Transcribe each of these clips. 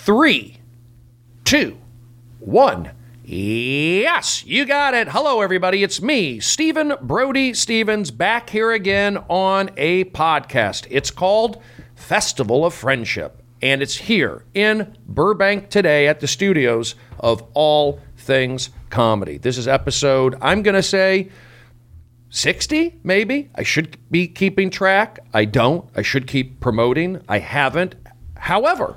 3, 2, 1. Yes, you got it. Hello, everybody. It's me, Stephen Brody Stevens, back here again on a podcast. It's called Festival of Friendship, and it's here in Burbank today at the studios of All Things Comedy. This is episode, I'm going to say, 60, maybe. I should be keeping track. I don't. I should keep promoting. I haven't. However,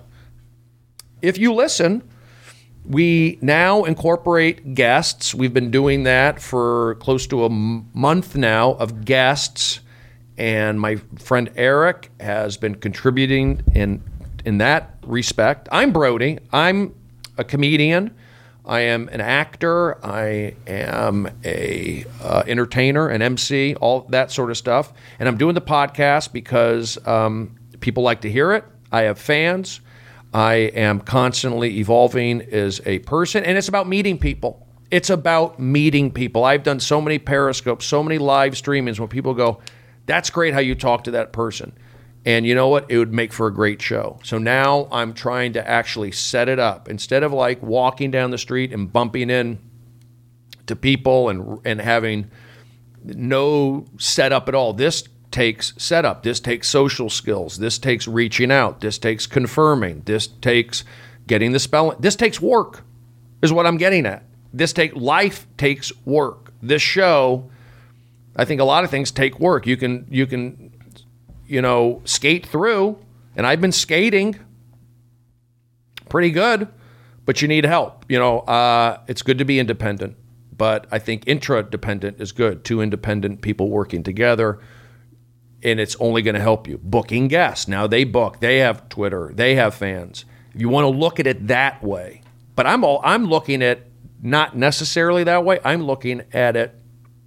if you listen, we now incorporate guests. We've been doing that for close to a month now of guests, and my friend Eric has been contributing in that respect. I'm Brody. I'm a comedian. I am an actor. I am a entertainer, an MC, all that sort of stuff. And I'm doing the podcast because people like to hear it. I have fans. I am constantly evolving as a person, and it's about meeting people. It's about meeting people. I've done so many Periscopes, so many live streamings where people go, that's great how you talk to that person. And you know what? It would make for a great show. So now I'm trying to actually set it up. Instead of like walking down the street and bumping in to people and having no setup at all. This takes setup. This takes social skills. This takes reaching out. This takes confirming. This takes getting the spelling. This takes work, is what I'm getting at. Life takes work. This show, I think a lot of things take work. You can skate through, and I've been skating pretty good, but you need help. It's good to be independent, but I think intra-dependent is good. Two independent people working together. And it's only going to help you. Booking guests. Now they book. They have Twitter. They have fans. If you want to look at it that way. But I'm looking at not necessarily that way. I'm looking at it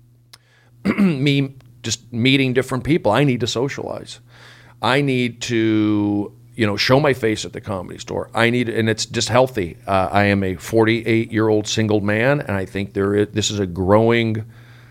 me just meeting different people. I need to socialize. I need to, show my face at the Comedy Store. And it's just healthy. I am a 48-year-old single man, and I think this is a growing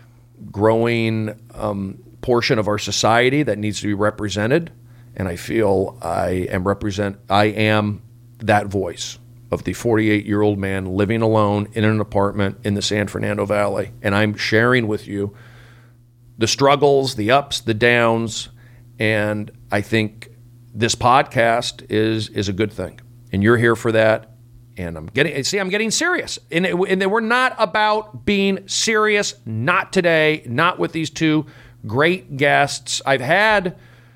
portion of our society that needs to be represented, and I feel I am that voice of the 48-year-old man living alone in an apartment in the San Fernando Valley, and I'm sharing with you the struggles, the ups, the downs, and I think this podcast is a good thing, and you're here for that. And I'm getting serious. And we're not about being serious, not today, not with these two great guests. I've had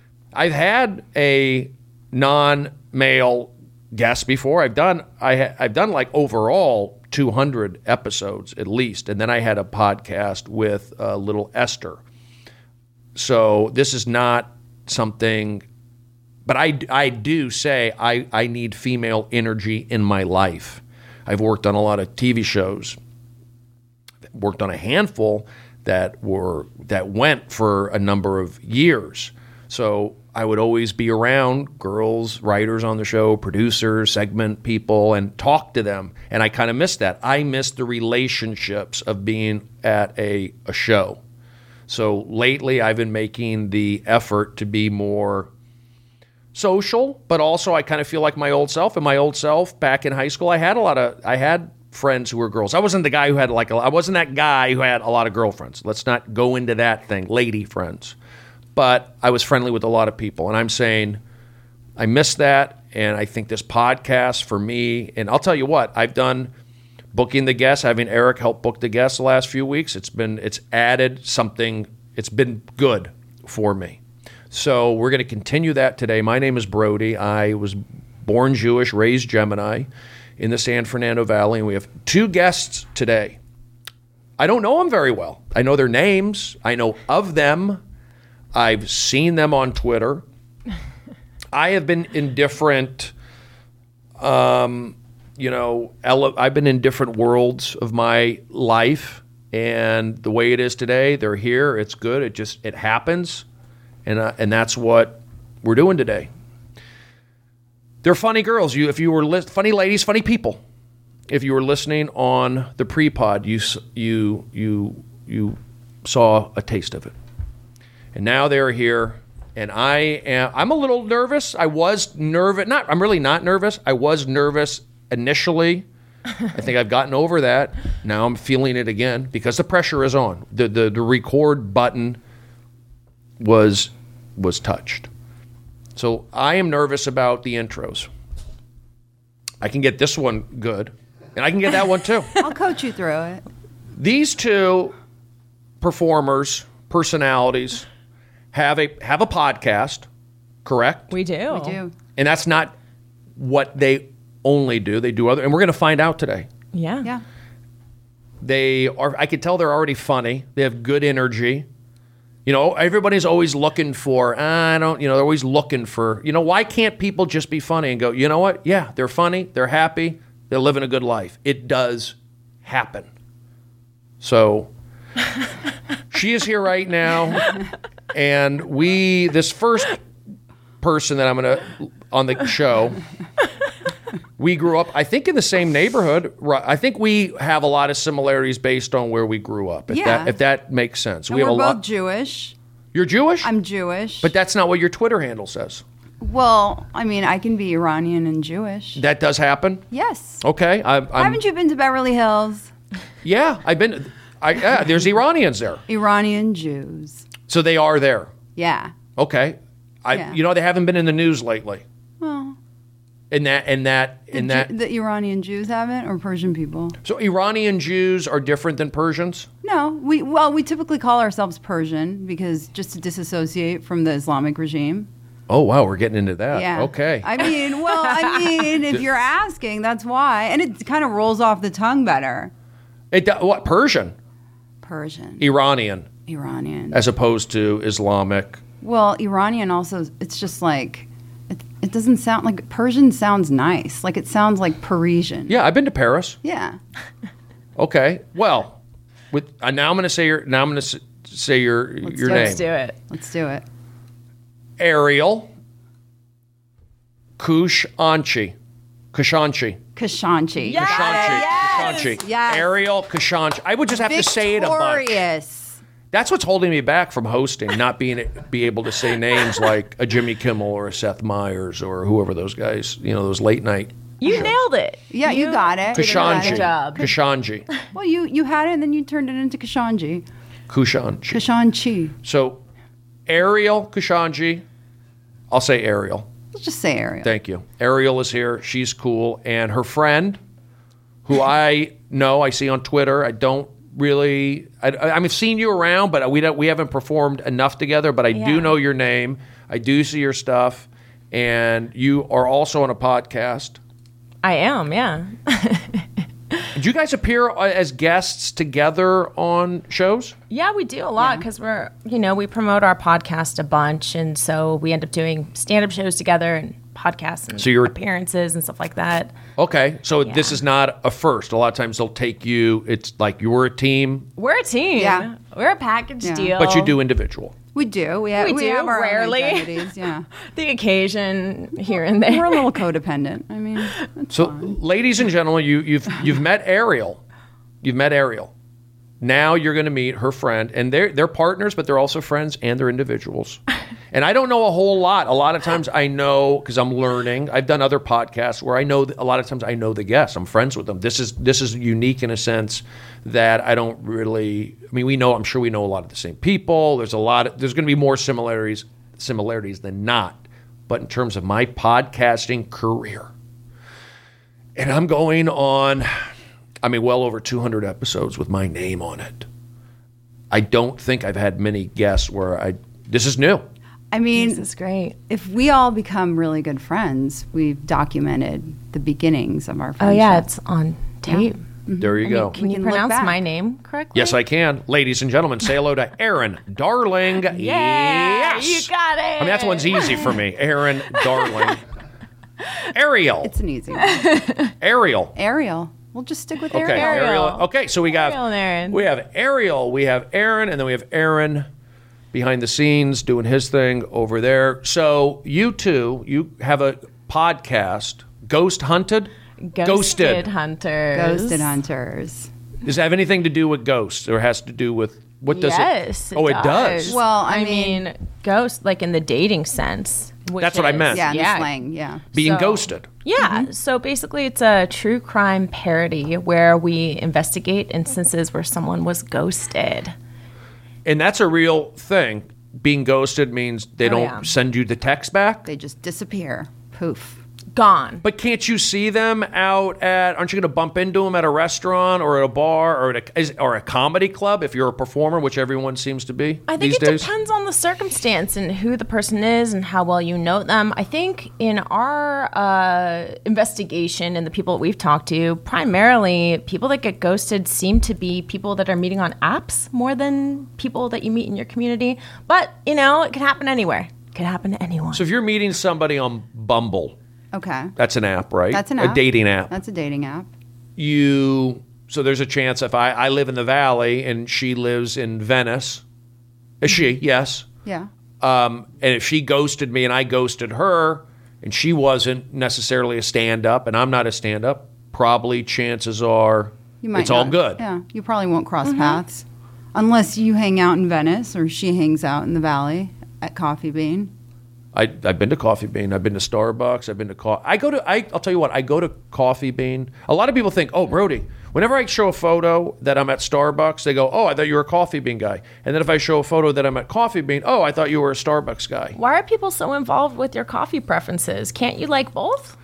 a non-male guest before. I've done like overall 200 episodes at least, and then I had a podcast with little Esther. So this is not something, but I do say I need female energy in my life. I've worked on a lot of TV shows, worked on a handful that went for a number of years. So I would always be around girls, writers on the show, producers, segment people, and talk to them. And I kind of miss that. I miss the relationships of being at a show. So lately I've been making the effort to be more social, but also I kind of feel like my old self. And my old self back in high school, I had friends who were girls. I wasn't the guy who had I wasn't that guy who had a lot of girlfriends. Let's not go into that thing, lady friends. But I was friendly with a lot of people, and I'm saying I miss that, and I think this podcast for me, and I'll tell you what, I've done booking the guests, having Eric help book the guests the last few weeks. It's added something. It's been good for me. So we're going to continue that today. My name is Brody. I was born Jewish, raised Gemini in the San Fernando Valley, and we have two guests today. I don't know them very well. I know their names. I know of them. I've seen them on Twitter. I have been in different, I've been in different worlds of my life, and the way it is today, they're here. It's good. It happens, and that's what we're doing today. They're funny girls. Funny ladies, funny people. If you were listening on the pre-pod, you saw a taste of it. And now they're here And I'm a little nervous. I was nervous. I'm really not nervous. I was nervous initially. I think I've gotten over that. Now I'm feeling it again because the pressure is on. The record button was touched. So I am nervous about the intros. I can get this one good, and I can get that one too. I'll coach you through it. These two personalities, have a podcast, correct? We do. We do. And that's not what they only do. They do other, and we're going to find out today. Yeah. Yeah. They are. I could tell they're already funny. They have good energy. You know, everybody's always looking for. They're always looking for. You know, why can't people just be funny and go? You know what? Yeah, they're funny. They're happy. They're living a good life. It does happen. So she is here right now, and this first person that I'm going to on the show. We grew up, I think, in the same neighborhood. I think we have a lot of similarities based on where we grew up. If that makes sense. And we have we're a both lot. Jewish. You're Jewish? I'm Jewish. But that's not what your Twitter handle says. Well, I mean, I can be Iranian and Jewish. That does happen? Yes. Okay. Haven't you been to Beverly Hills? Yeah, I've been. There's Iranians there. Iranian Jews. So they are there. Yeah. Okay. Yeah. You know, they haven't been in the news lately. Well, The Iranian Jews haven't, or Persian people? So Iranian Jews are different than Persians? No, we typically call ourselves Persian because just to disassociate from the Islamic regime. Oh wow, we're getting into that. Yeah. Okay. I mean, if you're asking, that's why, and it kind of rolls off the tongue better. What Persian? Persian, Iranian, as opposed to Islamic. Well, Iranian also. It's just like it doesn't sound like Persian. Sounds nice, like it sounds like Parisian. Yeah, I've been to Paris. Yeah. Okay. Well, now I'm going to say your name. Let's do it. Let's do it. Ariel Khushanchi. Kashanchi. Kashanchi. Yes. Ariel Kashanchi. I would just have to say it a bunch. Victorious. That's what's holding me back from hosting, not be able to say names like a Jimmy Kimmel or a Seth Meyers or whoever those guys, those late night. You nailed it. Yeah, you got it. Kashanchi. Good job. Kashanchi. Well, you had it, and then you turned it into Kashanchi. Kashanchi. So, Ariel Kashanchi. I'll say Ariel. Let's just say Ariel. Thank you. Ariel is here. She's cool. And her friend, who I know, I see on Twitter. I don't really... I've seen you around, but we haven't performed enough together. But I do know your name. I do see your stuff. And you are also on a podcast. I am, yeah. Did you guys appear as guests together on shows? Yeah, we do a lot because we promote our podcast a bunch, and so we end up doing stand-up shows together and podcasts and appearances and stuff like that. Okay, so this is not a first. A lot of times they'll take you. It's like you're a team. We're a team. Yeah. We're a package deal. But you do individual. We do. We have our rarely. own identities. Yeah. The occasion here and there. We're a little codependent. I mean, so, fine. Ladies and gentlemen, you've met Ariel. You've met Ariel. Now you're going to meet her friend, and they're partners, but they're also friends and they're individuals. And I don't know a whole lot. A lot of times I know because I'm learning. I've done other podcasts where I know a lot of times I know the guests. I'm friends with them. This is unique in a sense that I don't really. I mean, I'm sure we know a lot of the same people. There's going to be more similarities than not. But in terms of my podcasting career, and I'm going on. Well over 200 episodes with my name on it. I don't think I've had many guests where this is new. I mean, this is great. If we all become really good friends, we've documented the beginnings of our friendship. Oh, yeah, it's on tape. Yeah. There you go. Can you pronounce my name correctly? Yes, I can. Ladies and gentlemen, say hello to Erin Darling. Yeah, yes. You got it. That one's easy for me. Erin Darling. Ariel. It's an easy one. Ariel. We'll just stick with Okay, Ariel. Okay, so we have Aaron. We have Ariel, we have Aaron, and then we have Aaron behind the scenes doing his thing over there. So you two, you have a podcast, Ghosted Hunters. Ghosted Hunters. Ghosted Hunters. Does it have anything to do with ghosts, or has to do with What does yes, it? Oh, it does. Well, I mean, ghost, like in the dating sense. That's what I meant. Yeah, in the slang, yeah. Being ghosted. Yeah. So basically, it's a true crime parody where we investigate instances where someone was ghosted. And that's a real thing. Being ghosted means they don't send you the text back. They just disappear. Poof. Gone. But can't you see them out at? Aren't you going to bump into them at a restaurant or at a bar or a comedy club if you're a performer, which everyone seems to be? I think these days? Depends on the circumstance and who the person is and how well you know them. I think in our investigation and the people that we've talked to, primarily people that get ghosted seem to be people that are meeting on apps more than people that you meet in your community. But it can happen anywhere. It could happen to anyone. So if you're meeting somebody on Bumble. Okay. That's an app, right? That's an app. A dating app. That's a dating app. So there's a chance if I live in the Valley and she lives in Venice. Is she? Yes. Yeah. And if she ghosted me and I ghosted her and she wasn't necessarily a stand-up and I'm not a stand-up, probably chances are it's all good. Yeah. You probably won't cross paths unless you hang out in Venice or she hangs out in the Valley at Coffee Bean. I've been to Coffee Bean. I've been to Starbucks. I've been to I'll tell you what. I go to Coffee Bean. A lot of people think, oh, Brody, whenever I show a photo that I'm at Starbucks, they go, oh, I thought you were a Coffee Bean guy. And then if I show a photo that I'm at Coffee Bean, oh, I thought you were a Starbucks guy. Why are people so involved with your coffee preferences? Can't you like both?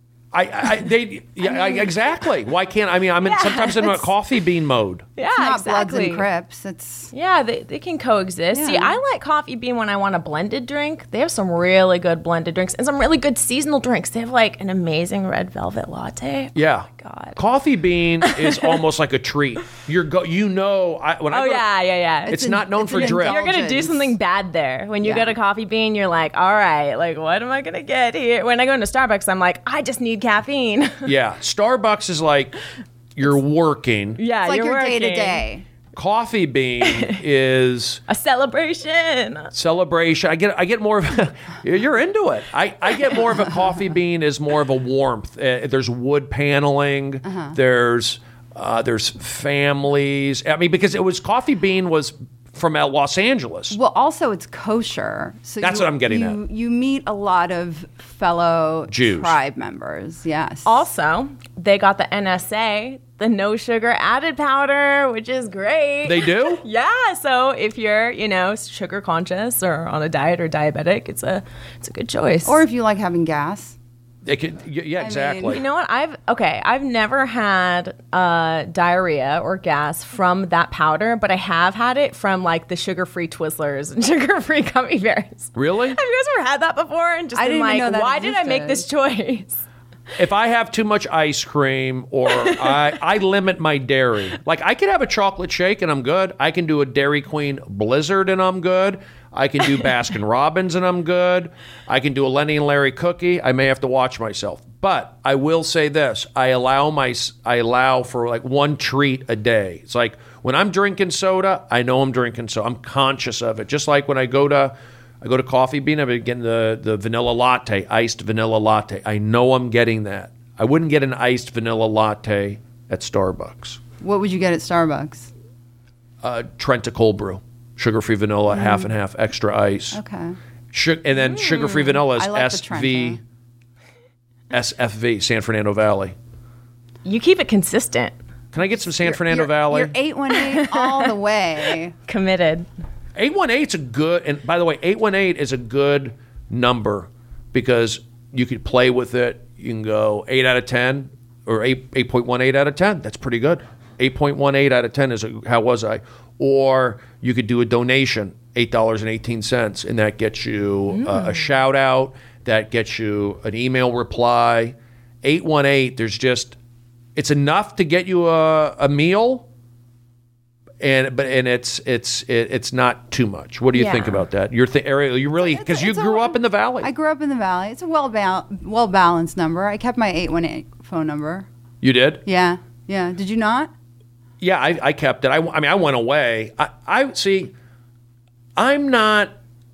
Exactly. Why can't I'm sometimes in a Coffee Bean mode. Yeah, It's not exactly. Bloods and Crips. It's they can coexist. Yeah. See, I like Coffee Bean when I want a blended drink. They have some really good blended drinks and some really good seasonal drinks. They have like an amazing red velvet latte. Yeah. Oh my God. Coffee Bean is almost like a treat. Yeah. It's not known for drip. You're going to do something bad there. When you go to Coffee Bean, you're like, all right, like, what am I going to get here? When I go into Starbucks, I'm like, I just need caffeine. Yeah. Starbucks is like you're working. Yeah, it's like you're your working. day to day. Coffee Bean is a celebration. I get more of you're into it. I get more of a Coffee Bean is more of a warmth. There's wood paneling. There's families. Because it was Coffee Bean was from Los Angeles. Well, also it's kosher. So that's what I'm getting at. You meet a lot of fellow Jews. tribe members. Yes. Also, they got the NSA, the no sugar added powder, which is great. They do? Yeah. So if you're, sugar conscious or on a diet or diabetic, it's a good choice. Or if you like having gas. Exactly. You know what? I've never had diarrhea or gas from that powder, but I have had it from like the sugar-free Twizzlers and sugar-free gummy bears. Really? Have you guys ever had that before? And just I been didn't even know that why did I make this choice? If I have too much ice cream or I limit my dairy. Like I can have a chocolate shake and I'm good. I can do a Dairy Queen Blizzard and I'm good. I can do Baskin Robbins and I'm good. I can do a Lenny and Larry cookie. I may have to watch myself. But I will say this. I allow for like one treat a day. It's like when I'm drinking soda, I know I'm drinking soda. I'm conscious of it. Just like when I go to Coffee Bean, I've been getting the vanilla latte, iced vanilla latte. I know I'm getting that. I wouldn't get an iced vanilla latte at Starbucks. What would you get at Starbucks? Trenta cold brew. Sugar-free vanilla, half and half, extra ice. Okay. And then sugar-free vanilla is I like SFV, San Fernando Valley. You keep it consistent. Can I get some San Fernando Valley? You're 818 all the way. Committed. 818's a good, and by the way, 818 is a good number because you could play with it. You can go 8 out of 10 or 8.18 out of 10. That's pretty good. 8.18 out of 10 is how was I? Or you could do a donation, $8.18, and that gets you a shout out. That gets you an email reply. 818, it's enough to get you a meal, and it's not too much. What do you think about that? Ariel, you really because you grew up in the Valley. I grew up in the Valley. It's a well balanced number. I kept my 818 phone number. You did? Yeah. Did you not? Yeah, I kept it. I went away. I see. I'm not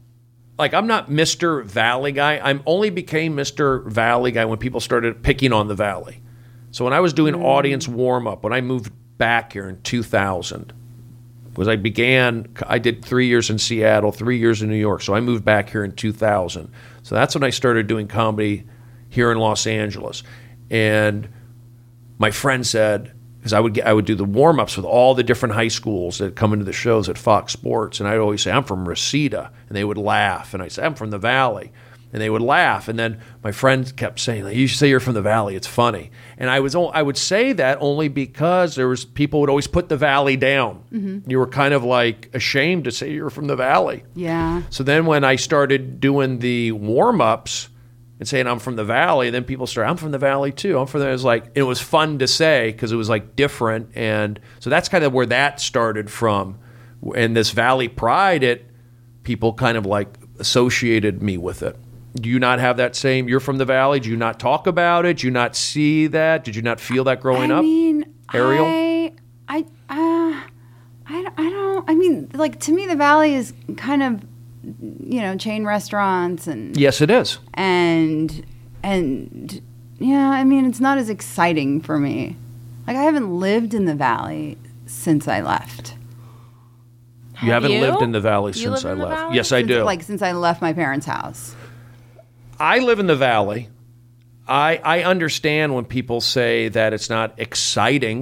Mr. Valley guy. I only became Mr. Valley guy when people started picking on the Valley. So when I was doing audience warm up, when I moved back here in 2000, was I did 3 years in Seattle, 3 years in New York. So I moved back here in 2000. So that's when I started doing comedy here in Los Angeles. And my friend said, because I would do the warm-ups with all the different high schools that come into the shows at Fox Sports. And I'd always say, I'm from Reseda. And they would laugh. And I said, I'm from the Valley. And they would laugh. And then my friend kept saying, you should say you're from the Valley. It's funny. And I would say that only because people would always put the Valley down. Mm-hmm. You were kind of like ashamed to say you were from the Valley. Yeah. So then when I started doing the warm-ups and saying I'm from the Valley, then people started, I'm from the Valley too. I'm from there. It was fun to say because it was like different. And so that's kind of where that started from. And this Valley pride, people kind of like associated me with it. Do you not have that same, you're from the Valley? Do you not talk about it? Do you not see that? Did you not feel that growing up? I mean, Ariel? I don't, I mean, like to me, the Valley is kind of, chain restaurants and. Yes, it is. And yeah, I mean, it's not as exciting for me. Like I haven't lived in the Valley since I left. You haven't lived in the Valley since I left. Valley? Yes, I do. Like since I left my parents' house. I live in the Valley. I understand when people say that it's not exciting.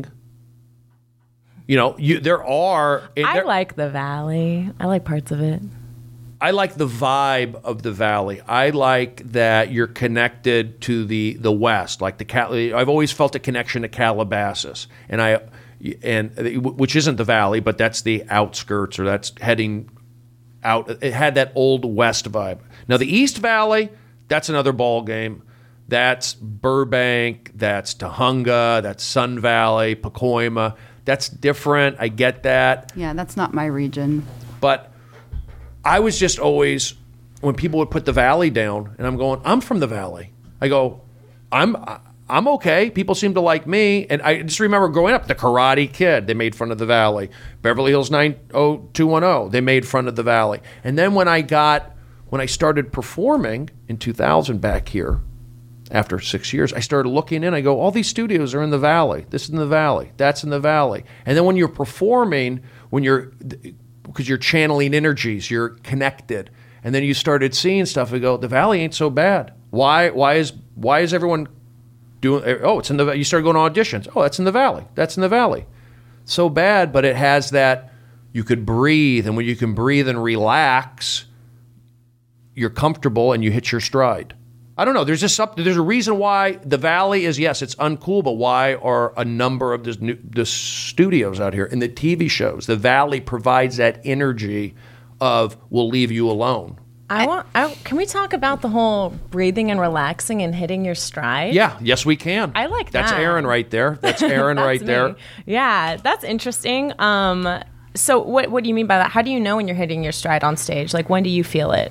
There are. I like the Valley. I like parts of it. I like the vibe of the Valley. I like that you're connected to the West. Like I've always felt a connection to Calabasas, which isn't the Valley, but that's the outskirts, or that's heading out. It had that old West vibe. Now the East Valley, that's another ball game. That's Burbank, that's Tujunga, that's Sun Valley, Pacoima. That's different. I get that. Yeah, that's not my region. But I was just always, when people would put the Valley down, and I'm going, I'm from the Valley. I go, I'm okay. People seem to like me. And I just remember growing up, the Karate Kid, they made fun of the Valley. Beverly Hills 90210, they made fun of the Valley. And then when I started performing in 2000 back here, after 6 years, I started looking in. I go, all these studios are in the Valley. This is in the Valley. That's in the Valley. And then when you're performing, because you're channeling energies, you're connected. And then you started seeing stuff and go, the Valley ain't so bad. Why is everyone doing, it's in the, you start going to auditions. Oh, that's in the Valley. That's in the Valley. So bad, but it has that, you could breathe. And when you can breathe and relax, you're comfortable and you hit your stride. I don't know. There's a reason why the Valley is, yes, it's uncool, but why are a number of the studios out here and the TV shows, the Valley provides that energy of, we'll leave you alone. Can we talk about the whole breathing and relaxing and hitting your stride? Yeah, yes, we can. I like that. That's Aaron right there. That's Aaron right there. Yeah, that's interesting. So what do you mean by that? How do you know when you're hitting your stride on stage? Like, when do you feel it?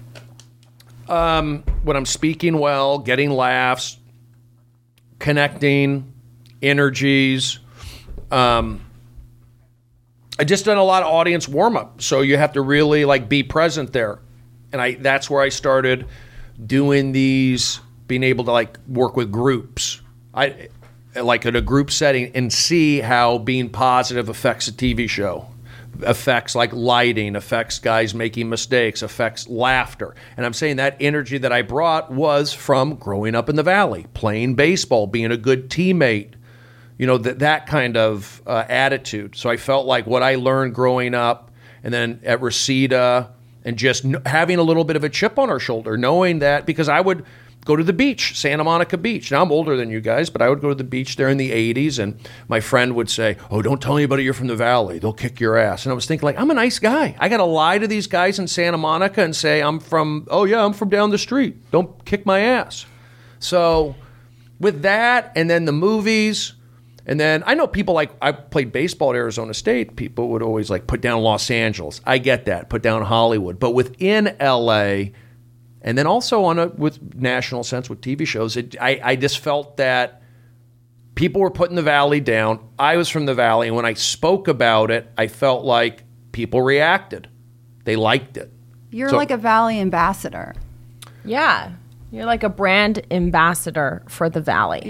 When I'm speaking well, getting laughs, connecting, energies. I just done a lot of audience warm-up, so you have to really be present there. And that's where I started doing these, being able to work with groups. I in a group setting and see how being positive affects a TV show. Affects lighting, affects guys making mistakes, affects laughter. And I'm saying that energy that I brought was from growing up in the Valley, playing baseball, being a good teammate, that kind of attitude. So I felt like what I learned growing up and then at Reseda and just having a little bit of a chip on our shoulder, knowing that, because I would go to the beach, Santa Monica Beach. Now, I'm older than you guys, but I would go to the beach there in the 80s, and my friend would say, oh, don't tell anybody you're from the Valley. They'll kick your ass. And I was thinking, I'm a nice guy. I got to lie to these guys in Santa Monica and say, I'm from down the street. Don't kick my ass. So with that, and then the movies, and then I know people I played baseball at Arizona State. People would always put down Los Angeles. I get that. Put down Hollywood. But within L.A., and then also with national sense with TV shows, I just felt that people were putting the Valley down. I was from the Valley, and when I spoke about it, I felt like people reacted. They liked it. You're like a Valley ambassador. Yeah. You're like a brand ambassador for the Valley.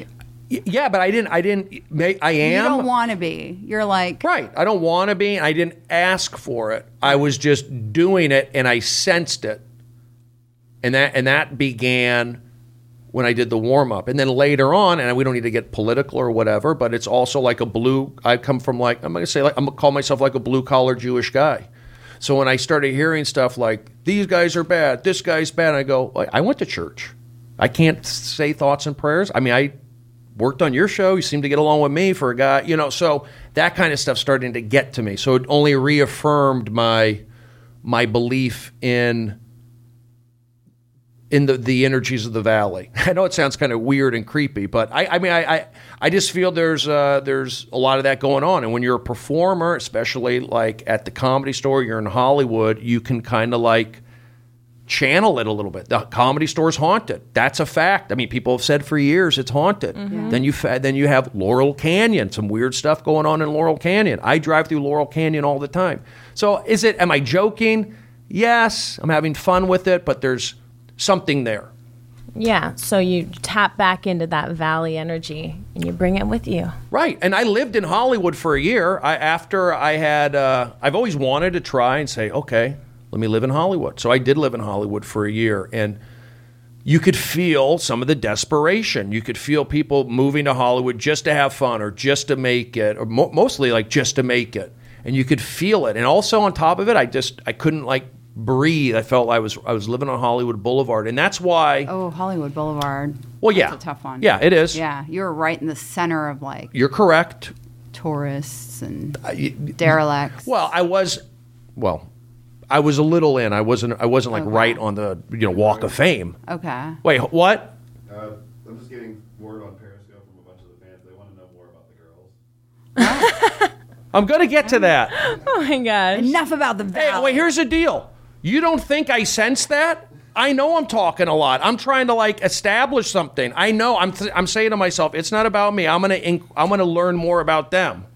Yeah, but I am. You don't want to be. You're like, Right. I don't want to be. I didn't ask for it. I was just doing it, and I sensed it. And that began when I did the warm-up. And then later on, and we don't need to get political or whatever, but it's also like I come from I'm going to call myself like a blue-collar Jewish guy. So when I started hearing stuff like, these guys are bad, this guy's bad, I go, I went to church. I can't say thoughts and prayers. I mean, I worked on your show. You seem to get along with me for a guy, so that kind of stuff starting to get to me. So it only reaffirmed my belief in the energies of the valley. I know it sounds kind of weird and creepy, but I just feel there's a lot of that going on. And when you're a performer, especially like at the Comedy Store, you're in Hollywood, you can kind of like channel it a little bit. The Comedy Store's haunted. That's a fact. I mean, people have said for years it's haunted. Mm-hmm. Then you have Laurel Canyon, some weird stuff going on in Laurel Canyon. I drive through Laurel Canyon all the time. So am I joking? Yes, I'm having fun with it, but there's something there. Yeah, so you tap back into that valley energy and you bring it with you. Right, and I lived in Hollywood for a year. I've always wanted to try and say, okay, let me live in Hollywood. So I did live in Hollywood for a year, and you could feel some of the desperation. You could feel people moving to Hollywood just to have fun or just to make it, or mostly like just to make it. And you could feel it. And also on top of it, I couldn't like breathe. I felt I was living on Hollywood Boulevard, and that's why. Oh, Hollywood Boulevard. Well, yeah, that's a tough one. Yeah, it is. Yeah, you're right in the center of like. You're correct. Tourists and derelicts. Well, I was a little in. I wasn't like Okay. right on the Walk of Fame. Okay. Wait, what? I'm just getting word on Periscope from a bunch of the fans. They want to know more about the girls. I'm gonna get to that. Oh my gosh. Enough about the valley. Hey, wait. Here's the deal. You don't think I sense that? I know I'm talking a lot. I'm trying to like establish something. I know. I'm saying to myself, it's not about me. I'm gonna learn more about them.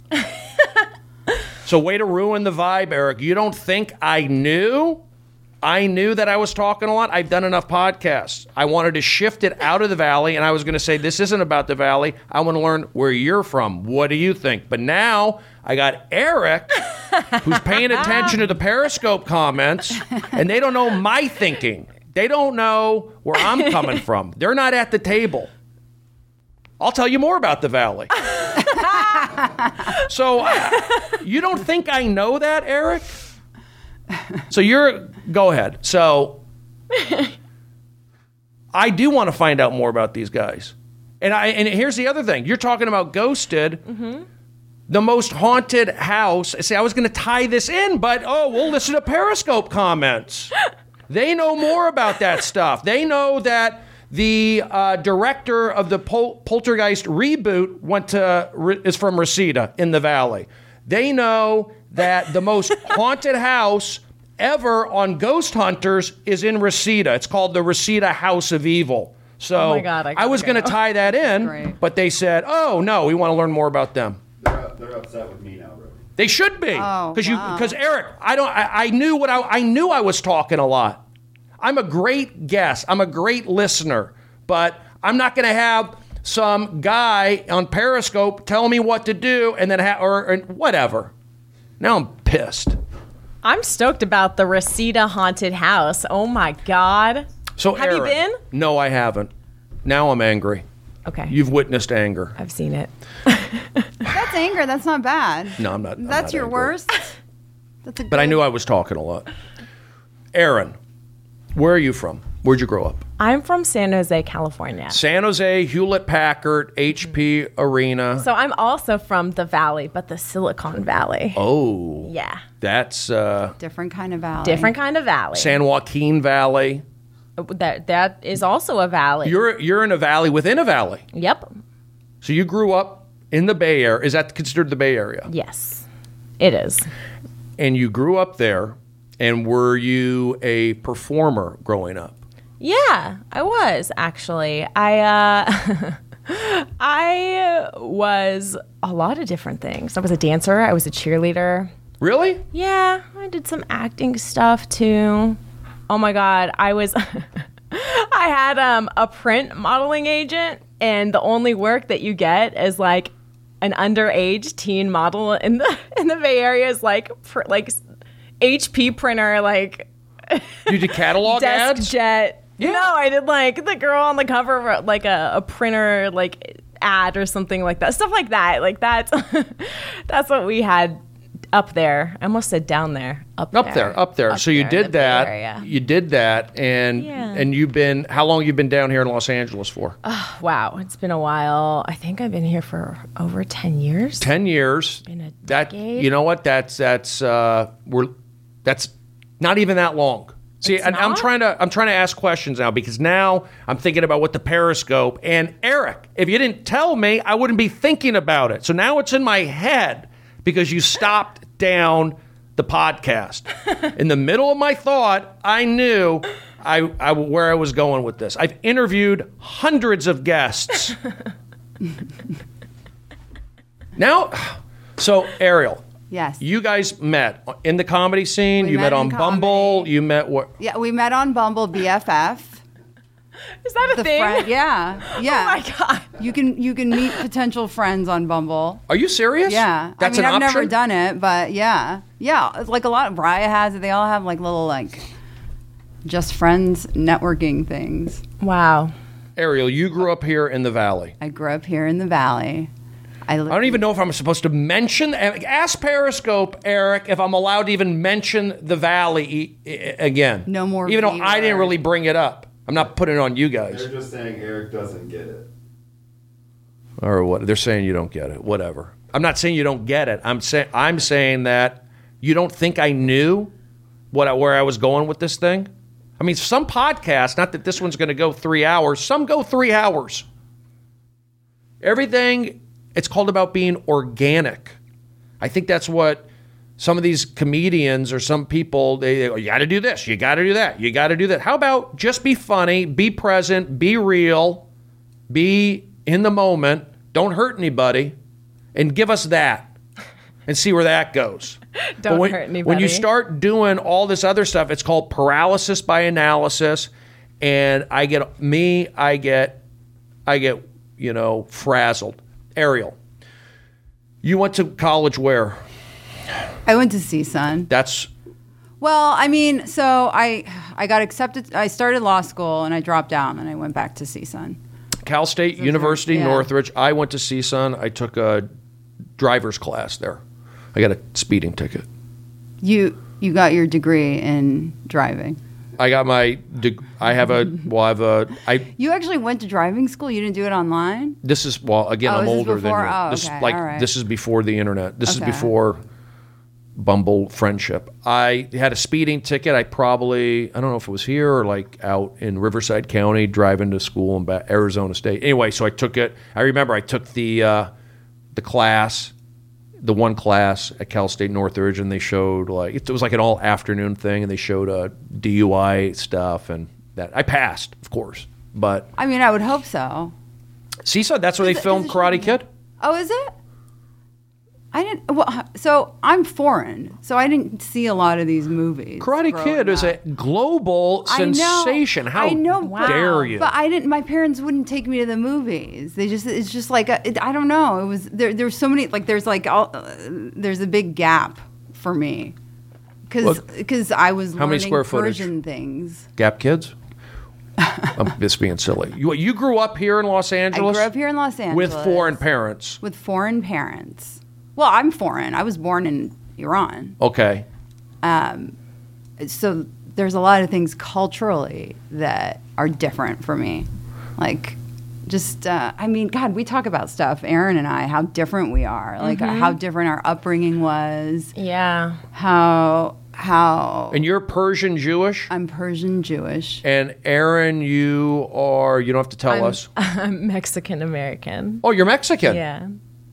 So way to ruin the vibe, Eric. You don't think I knew? I knew that I was talking a lot. I've done enough podcasts. I wanted to shift it out of the valley, and I was going to say, this isn't about the valley. I want to learn where you're from. What do you think? But now I got Eric, who's paying attention to the Periscope comments, and they don't know my thinking. They don't know where I'm coming from. They're not at the table. I'll tell you more about the valley. So you don't think I know that, Eric? So go ahead. So I do want to find out more about these guys. And here's the other thing. You're talking about Ghosted, the most haunted house. See, I was going to tie this in, but we'll listen to Periscope comments. They know more about that stuff. They know that the director of the Poltergeist reboot is from Reseda in the Valley. They know that the most haunted house ever on Ghost Hunters is in Reseda. It's called the Reseda House of Evil. So oh my God, I was going to tie that in, Great. but they said, "Oh no, we want to learn more about them." They're upset with me now, Brody. They should be, Oh, because wow. Eric, I knew I knew I was talking a lot. I'm a great guest. I'm a great listener, but I'm not going to have some guy on Periscope tell me what to do and then or whatever. Now I'm pissed. I'm stoked about the Reseda haunted house. Oh my God. So Have you Aaron, been? No, I haven't. Now I'm angry. Okay. You've witnessed anger. I've seen it. That's anger. That's not bad. No, I'm not. That's your angry. worst. That's a But I good- knew I was talking a lot. Aaron, where are you from? Where'd you grow up? I'm from San Jose, California. San Jose, Hewlett-Packard, HP Arena. So I'm also from the Valley, but the Silicon Valley. Oh. Yeah. That's different kind of valley. Different kind of valley. San Joaquin Valley. That is also a valley. You're in a valley within a valley. Yep. So you grew up in the Bay Area. Is that considered the Bay Area? Yes, it is. And you grew up there, and were you a performer growing up? Yeah, I was actually. I was a lot of different things. I was a dancer. I was a cheerleader. Really? Yeah, I did some acting stuff too. Oh my God, I was. I had a print modeling agent, and the only work that you get is like an underage teen model in the Bay Area is like HP printer, like You did catalog desk ads? jet. Yeah. No, I did like the girl on the cover of like a printer like ad or something like that. Stuff like that. Like that's that's what we had up there. I almost said down there. Up there. So you did that. You did that, and you've been. How long you been down here in Los Angeles for? Wow, it's been a while. I think I've been here for over 10 years. 10 years. Been a That decade. you know what? That's not even that long. See, It's and I'm not? trying to ask questions now because now I'm thinking about what the Periscope and Eric. If you didn't tell me, I wouldn't be thinking about it. So now it's in my head because you stopped down the podcast. In the middle of my thought, I knew where I was going with this. I've interviewed hundreds of guests. Now, so Ariel. Yes. You guys met in the comedy scene. We You met met on in Bumble. comedy. You met what? Yeah, we met on Bumble BFF. Is that a The thing? friend, yeah. Oh my God. You can meet potential friends on Bumble. Are you serious? Yeah. That's I've an option? never done it, but yeah. Yeah. It's like a lot of Raya has it. They all have like little like just friends networking things. Wow. Ariel, you grew up here in the Valley. I grew up here in the Valley. I don't even know if I'm supposed to mention. Ask Periscope, Eric, if I'm allowed to even mention the Valley again. No more Even though I didn't V-word. really bring it up. I'm not putting it on you guys. They're just saying Eric doesn't get it. Or what? They're saying you don't get it. Whatever. I'm not saying you don't get it. I'm saying that you don't think I knew where I was going with this thing. I mean, some podcasts, not that this one's going to go 3 hours, some go 3 hours. Everything, it's called about being organic. I think that's what some of these comedians or some people, they go, you got to do this, you got to do that, you got to do that. How about just be funny, be present, be real, be in the moment, don't hurt anybody, and give us that and see where that goes. Don't But hurt anybody. When you start doing all this other stuff, it's called paralysis by analysis, and I get frazzled. Ariel, you went to college where? I went to CSUN. That's Well, I mean, so I got accepted. I started law school and I dropped out and I went back to CSUN. Cal State University, yeah. Northridge. I went to CSUN. I took a driver's class there. I got a speeding ticket. You got your degree in driving. I got my. You actually went to driving school. You didn't do it online. This is again. Oh, I'm is this older than you. before? Oh, This okay, is like all right. this is before the internet. This is Okay. before Bumble friendship. I had a speeding ticket. I don't know if it was here or like out in Riverside County, driving to school in Arizona State. Anyway, so I took it. I remember I took the class, the one class at Cal State Northridge, and they showed like it was like an all afternoon thing, and they showed DUI stuff, and that I passed, of course. But I mean, I would hope so. CSUN, that's where they filmed Karate Kid. Oh, is it? I didn't. Well, so I'm foreign, so I didn't see a lot of these movies. Karate growing Kid is up. a global I know. sensation. How I know, dare you? But I didn't. My parents wouldn't take me to the movies. It's just like I don't know. It was there's so many like there's a big gap for me because I was How many learning square footage? Persian things. Gap Kids? I'm just being silly. You grew up here in Los I Angeles? grew up here in Los Angeles With foreign parents. With foreign parents. Well, I'm foreign. I was born in Iran. Okay. So there's a lot of things culturally that are different for me. Like, just, I mean, God, we talk about stuff, Aaron and I, how different we are. Like, how different our upbringing was. Yeah. How. And you're Persian Jewish? I'm Persian Jewish. And Aaron, you don't have to tell us. I'm Mexican American. Oh, you're Mexican? Yeah.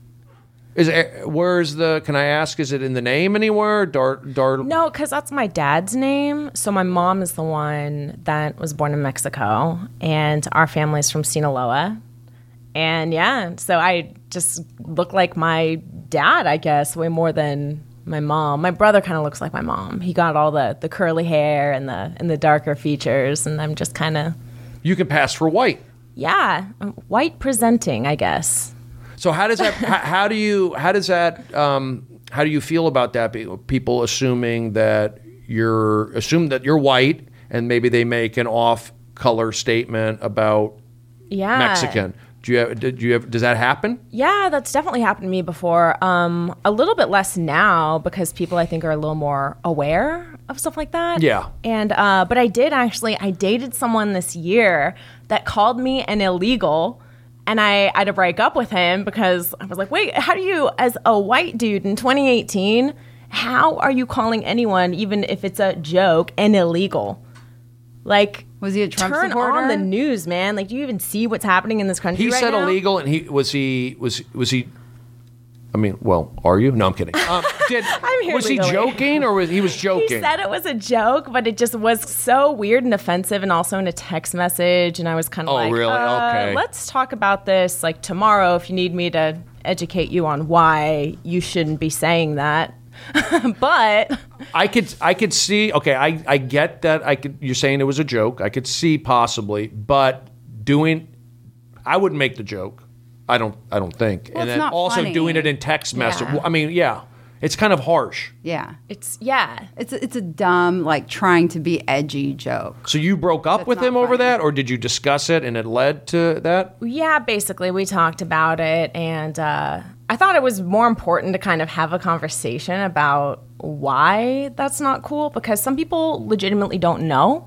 Can I ask, is it in the name anywhere? No, because that's my dad's name. So my mom is the one that was born in Mexico, and our family's from Sinaloa. And yeah, so I just look like my dad, I guess, way more than my mom. My brother kind of looks like my mom. He got all the curly hair and the darker features, and I'm just kind of. You can pass for white. Yeah, white presenting, I guess. So how does that? How do you feel about that? People assuming that you're white, and maybe they make an off-color statement about Mexican. Does that happen? Yeah, that's definitely happened to me before. A little bit less now because people, I think, are a little more aware of stuff like that. Yeah. And but I dated someone this year that called me an illegal, and I had to break up with him because I was like, wait, how do you, as a white dude in 2018, how are you calling anyone, even if it's a joke, an illegal? Like, was he a Trump turn supporter? on the news, man. Like, do you even see what's happening in this country right now? He said illegal, and was he? I mean, well, are you? No, I'm kidding. I'm here was legally. he joking, or was he joking? He said it was a joke, but it just was so weird and offensive, and also in a text message. And I was kind of like, really? Okay. Let's talk about this like tomorrow if you need me to educate you on why you shouldn't be saying that. But I could see. Okay, I get that. You're saying it was a joke. I could see possibly, but I wouldn't make the joke. I don't think. Well, and it's then not also funny. doing it in text message. Yeah. I mean, yeah, it's kind of harsh. Yeah. it's It's a dumb, like, trying to be edgy joke. So you broke up That's with not him over funny. that, or did you discuss it and it led to that? Yeah, basically, we talked about it, and I thought it was more important to kind of have a conversation about why that's not cool, because some people legitimately don't know.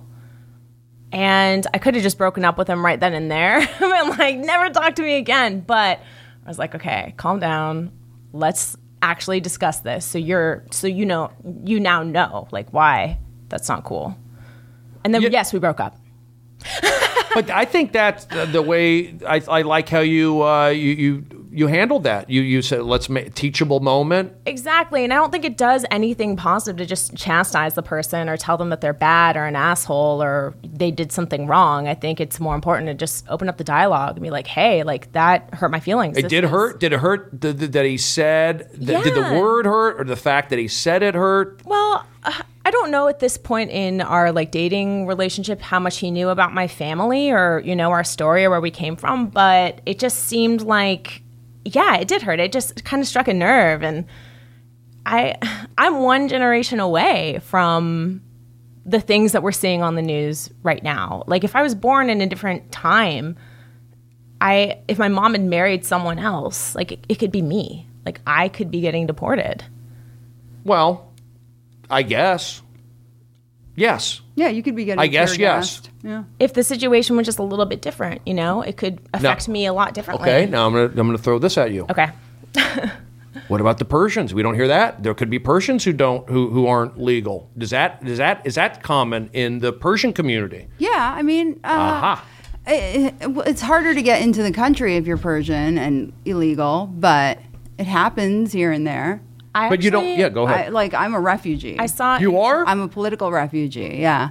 And I could have just broken up with him right then and there and like, never talk to me again. But I was like, okay, calm down. Let's actually discuss this. So you now know like why that's not cool. And then yes, we broke up. But I think that's the way I like how you handled that. You said, let's make teachable moment. Exactly. And I don't think it does anything positive to just chastise the person or tell them that they're bad or an asshole or they did something wrong. I think it's more important to just open up the dialogue and be like, hey, like that hurt my feelings. It did hurt? Did it hurt that he said, did the word hurt, or the fact that he said it hurt? Well, I don't know at this point in our like dating relationship how much he knew about my family or, our story or where we came from, but it just seemed like, yeah, it did hurt. It just kind of struck a nerve. And I'm one generation away from the things that we're seeing on the news right now. Like if I was born in a different time, if my mom had married someone else, like it could be me. Like I could be getting deported. Well, I guess. Yes. Yeah, you could be getting I guess tear yes. gassed. Yeah. If the situation was just a little bit different, it could affect me a lot differently. Okay, now I'm gonna throw this at you. Okay. What about the Persians? We don't hear that. There could be Persians who aren't legal. Is that common in the Persian community? Yeah, I mean, it's harder to get into the country if you're Persian and illegal, but it happens here and there. But you don't. Yeah, go ahead. I'm a refugee. I saw You are? I'm a political refugee. Yeah.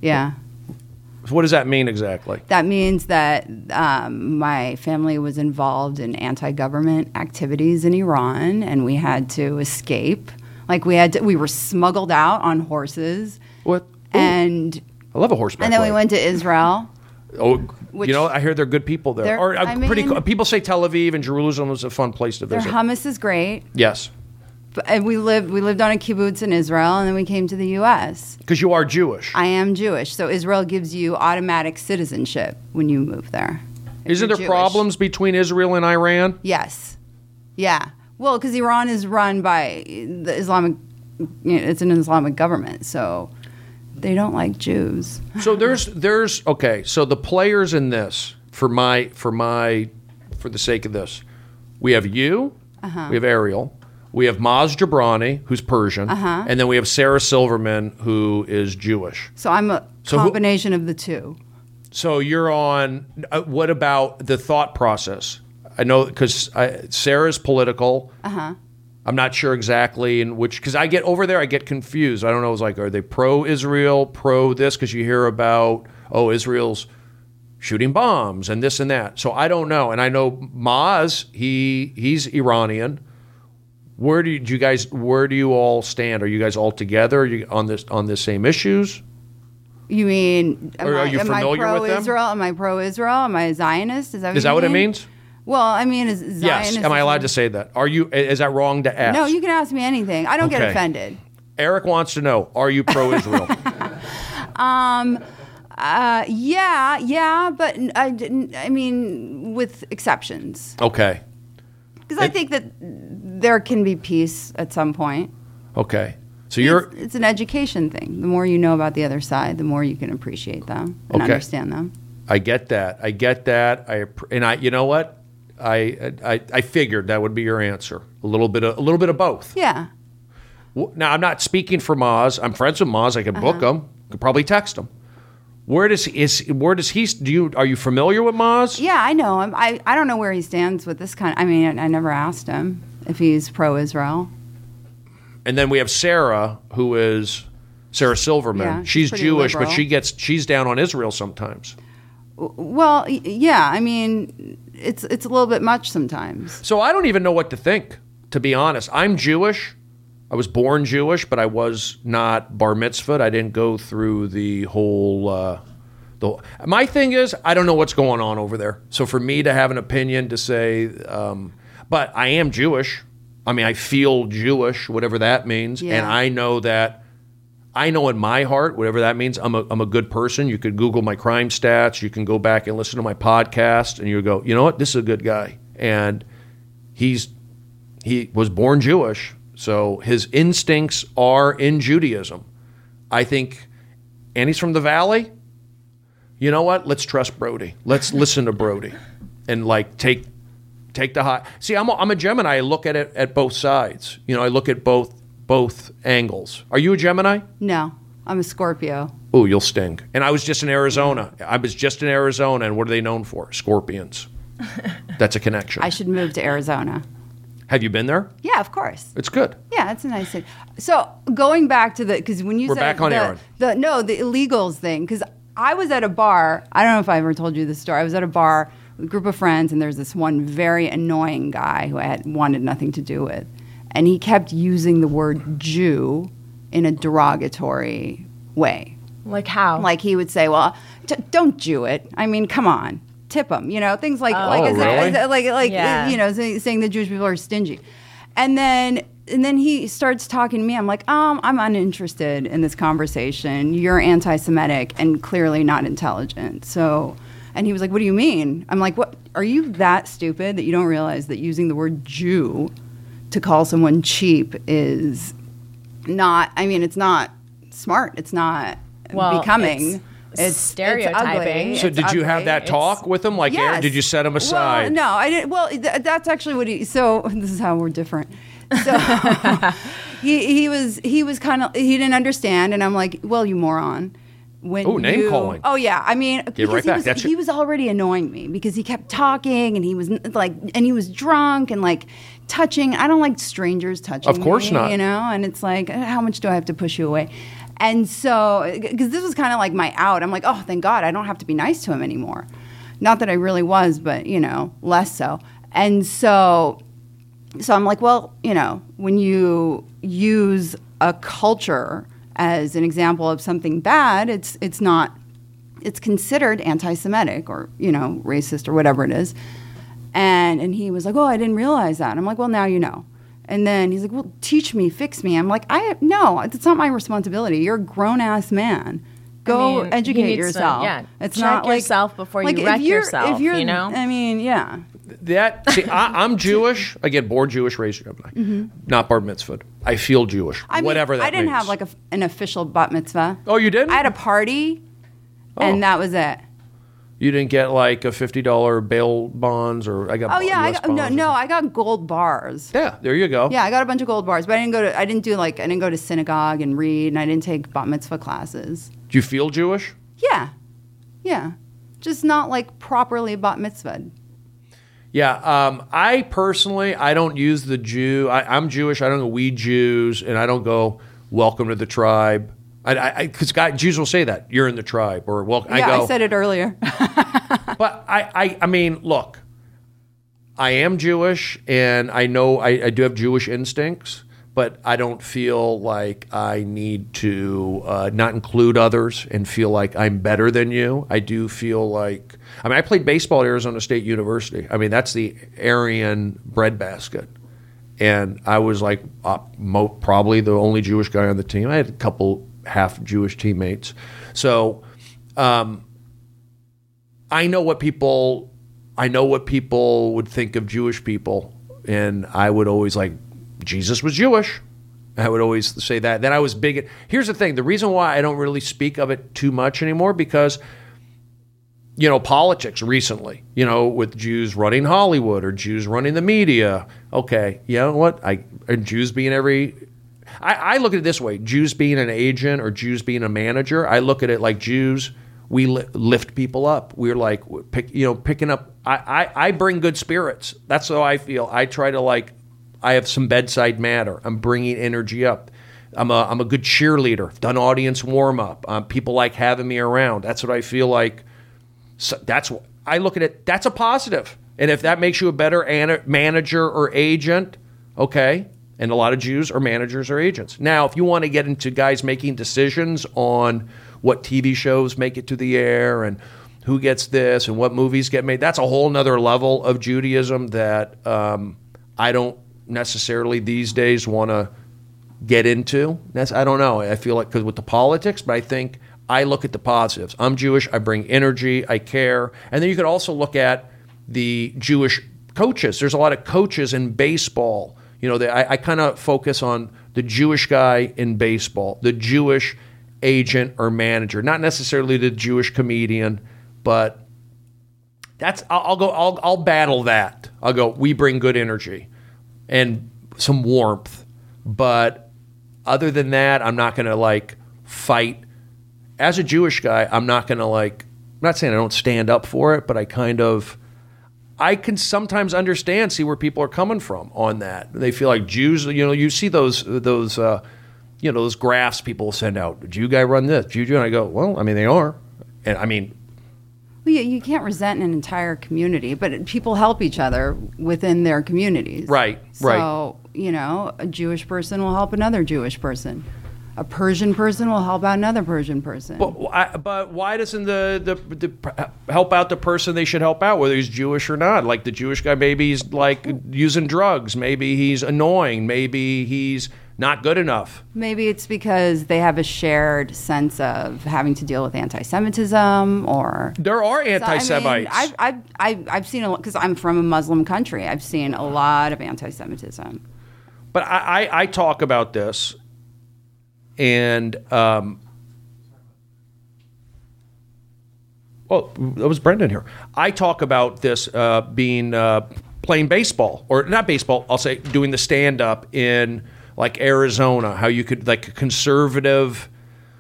What does that mean exactly? That means that my family was involved in anti-government activities in Iran, and we had to escape. Like we were smuggled out on horses. What? Ooh, And I love a horseback and then we ride. went to Israel. Oh, which- I hear they're good people there. Or pretty. People say Tel Aviv and Jerusalem is a fun place to Their visit. hummus is great. Yes, And we lived on a kibbutz in Israel, and then we came to the U.S. because you are Jewish. I am Jewish, so Israel gives you automatic citizenship when you move there. if Isn't you're there Jewish. problems between Israel and Iran? Yes. Yeah. Well, because Iran is run by the Islamic, it's an Islamic government, so they don't like Jews. So there's okay. So the players in this, for the sake of this, we have you, we have Ariel, we have Maz Jobrani, who's Persian, and then we have Sarah Silverman, who is Jewish. So I'm a combination of the two. So you're on. What about the thought process? I know because Sarah's political. I'm not sure exactly in which, because I get confused. I don't know. It's like, are they pro-Israel, pro this? Because you hear about, Israel's shooting bombs and this and that. So I don't know. And I know Maz, he's Iranian. Where do you all stand? Are you guys all together? Are you on the same issues? You mean, Or are you familiar am I with them? pro-Israel? Am I pro-Israel? Am I a Zionist? Is Is that what it means? Well, I mean, is Zionist... Yes. Am I allowed to say that? Are you? Is that wrong to ask? No, you can ask me anything. I don't get Okay. offended. Eric wants to know, are you pro-Israel? Yeah, but I mean, with exceptions. Okay. Because I think that there can be peace at some point. Okay. So It's an education thing. The more you know about the other side, the more you can appreciate them and Okay. understand them. I get that. You know what? I figured that would be your answer. A little bit of both. Yeah. Now, I'm not speaking for Maz. I'm friends with Maz. I could book him. Could probably text him. Are you familiar with Maz? Yeah, I know him. I don't know where he stands with this kind. I mean, I never asked him if he's pro-Israel. And then we have Sarah, who is Sarah Silverman. Yeah, she's pretty Jewish, liberal. but she's down on Israel sometimes. Well, yeah. I mean, it's a little bit much sometimes. So I don't even know what to think, to be honest. I'm Jewish. I was born Jewish, but I was not bar mitzvahed. I didn't go through the whole... My thing is, I don't know what's going on over there. So for me to have an opinion to say... but I am Jewish. I mean, I feel Jewish, whatever that means. Yeah. And I know in my heart, whatever that means, I'm a good person. You could Google my crime stats. You can go back and listen to my podcast, and you go, you know what? This is a good guy. And he was born Jewish, so his instincts are in Judaism. I think, and he's from the Valley. You know what? Let's trust Brody. Let's listen to Brody, and take the high. See, I'm a Gemini. I look at it at both sides. You know, I look at both angles. Are you a Gemini? No, I'm a Scorpio. Oh, you'll sting. And I was just in Arizona. And what are they known for? Scorpions. That's a connection. I should move to Arizona. Have you been there? Yeah, of course. It's good. Yeah, it's a nice city. So going back to because when you We're said back on Aaron. the illegals thing, because I was at a bar. I don't know if I ever told you this story. I was at a bar with a group of friends, and there's this one very annoying guy who I had wanted nothing to do with, and he kept using the word Jew in a derogatory way. Like how? Like he would say, "Well, don't Jew it. I mean, come on, tip them." You know, things like really? Yeah. you know, saying that Jewish people are stingy, and then he starts talking to me. I'm like, I'm uninterested in this conversation. You're anti-Semitic and clearly not intelligent. So, and he was like, "What do you mean?" I'm like, "What? Are you that stupid that you don't realize that using the word Jew to call someone cheap is not? I mean, it's not smart. It's not." Becoming. It's stereotyping. It's So ugly. did you have that talk with him? Like, Yes. Aaron, did you set him aside? Well, no, I didn't. Well, that's actually what he. So this is how we're different. So he was kind of, he didn't understand, and I'm like, well, you moron. Name calling. Oh yeah, I mean, Get right back. he was already annoying me because he kept talking, and he was he was drunk and touching. I don't like strangers touching. Of course me, not. You know, and it's like, how much do I have to push you away? And so, because this was kind of like my out, I'm like, oh, thank God, I don't have to be nice to him anymore. Not that I really was, but less so. And so I'm like, well, when you use a culture as an example of something bad, it's considered anti-Semitic or racist or whatever it is. And he was like, oh, I didn't realize that. I'm like, well, now you know. And then he's like, well, teach me, fix me. I'm like, no, it's not my responsibility. You're a grown-ass man. Go educate yourself. It's check yourself before you wreck yourself, I mean, yeah. I'm Jewish. Again, born Jewish, raised Gemini. Not bar mitzvahed. I feel Jewish. Whatever that means. I didn't have an official bat mitzvah. Oh, you didn't? I had a party, and that was it. You didn't get a $50 bail bonds, or I got. Oh yeah, US bonds I got gold bars. Yeah, there you go. Yeah, I got a bunch of gold bars, but I didn't go to synagogue and read, and I didn't take bat mitzvah classes. Do you feel Jewish? Yeah, just not properly bat mitzvahed. Yeah, I personally, I don't use the Jew. I'm Jewish. I don't go, we Jews, and I don't go, welcome to the tribe. Because Jews will say that, you're in the tribe, or welcome. I said it earlier. But I mean, look, I am Jewish, and I know I do have Jewish instincts, but I don't feel like I need to not include others and feel like I'm better than you. I do feel like, I played baseball at Arizona State University. That's the Aryan breadbasket. And I was like probably the only Jewish guy on the team. I had a couple half Jewish teammates. So I know what people would think of Jewish people. And I would always like, Jesus was Jewish. I would always say that. Then I was big. Here's the thing. The reason why I don't really speak of it too much anymore, because, politics recently, with Jews running Hollywood or Jews running the media. Okay, you know what? And Jews being I look at it this way. Jews being an agent or Jews being a manager, I look at it like Jews, we lift people up. We're like, picking up. I bring good spirits. That's how I feel. I try to I have some bedside manner. I'm bringing energy up. I'm a good cheerleader. I've done audience warm up. People like having me around. That's what I feel like. So that's what I look at it. That's a positive. And if that makes you a better manager or agent, okay. And a lot of Jews are managers or agents. Now, if you want to get into guys making decisions on what TV shows make it to the air and who gets this and what movies get made, that's a whole nother level of Judaism that I don't necessarily these days want to get into. I don't know. I feel like because with the politics, but I think I look at the positives. I'm Jewish. I bring energy. I care. And then you could also look at the Jewish coaches. There's a lot of coaches in baseball. I kind of focus on the Jewish guy in baseball, the Jewish agent or manager, not necessarily the Jewish comedian, but I'll battle that. I'll go, we bring good energy and some warmth. But other than that, I'm not going to fight. As a Jewish guy, I'm not going to I'm not saying I don't stand up for it, but I can sometimes see where people are coming from on that. They feel like Jews, you see those graphs people send out. The Jew guy run this, Jew, and I go, well, they are. And well, you can't resent an entire community, but people help each other within their communities. Right. So, a Jewish person will help another Jewish person. A Persian person will help out another Persian person. But why doesn't the help out the person they should help out, whether he's Jewish or not? Like the Jewish guy, maybe he's using drugs. Maybe he's annoying. Maybe he's not good enough. Maybe it's because they have a shared sense of having to deal with anti-Semitism, or there are anti-Semites. I've seen a lot because I'm from a Muslim country. I've seen a lot of anti-Semitism. But I talk about this. And, that was Brendan here. I talk about this being playing baseball, or not baseball, I'll say doing the stand-up in, Arizona, how you could, a conservative...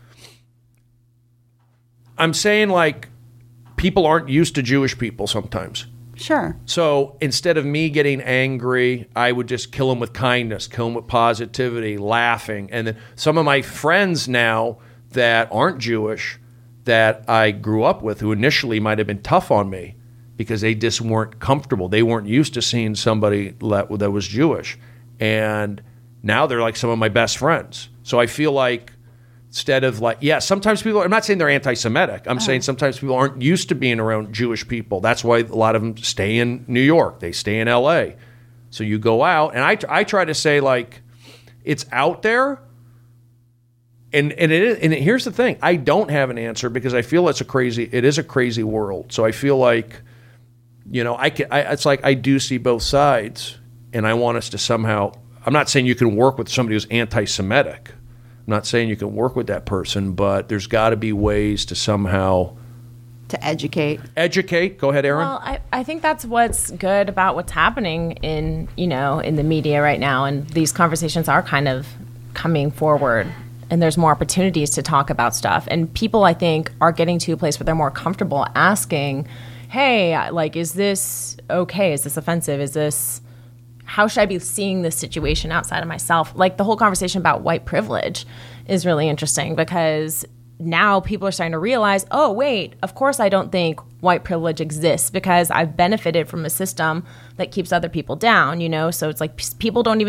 I'm saying, people aren't used to Jewish people sometimes. Sure. So instead of me getting angry, I would just kill them with kindness, kill them with positivity, laughing. And then some of my friends now that aren't Jewish, that I grew up with, who initially might have been tough on me because they just weren't comfortable. They weren't used to seeing somebody that was Jewish. And now they're some of my best friends. So I feel like instead of sometimes people, I'm not saying they're anti-Semitic. I'm saying sometimes people aren't used to being around Jewish people. That's why a lot of them stay in New York. They stay in LA. So you go out, and I try to say it's out there. And it is, and here's the thing. I don't have an answer because I feel it is a crazy world. So I feel like, I do see both sides, and I want us to somehow, I'm not saying you can work with somebody who's anti-Semitic. I'm not saying you can work with that person, but there's got to be ways to somehow... To educate. Educate. Go ahead, Erin. Well, I think that's what's good about what's happening in the media right now. And these conversations are kind of coming forward. And there's more opportunities to talk about stuff. And people, I think, are getting to a place where they're more comfortable asking, hey, is this okay? Is this offensive? Is this... How should I be seeing this situation outside of myself? The whole conversation about white privilege is really interesting because now people are starting to realize, oh, wait, of course I don't think white privilege exists because I've benefited from a system that keeps other people down, So it's people don't even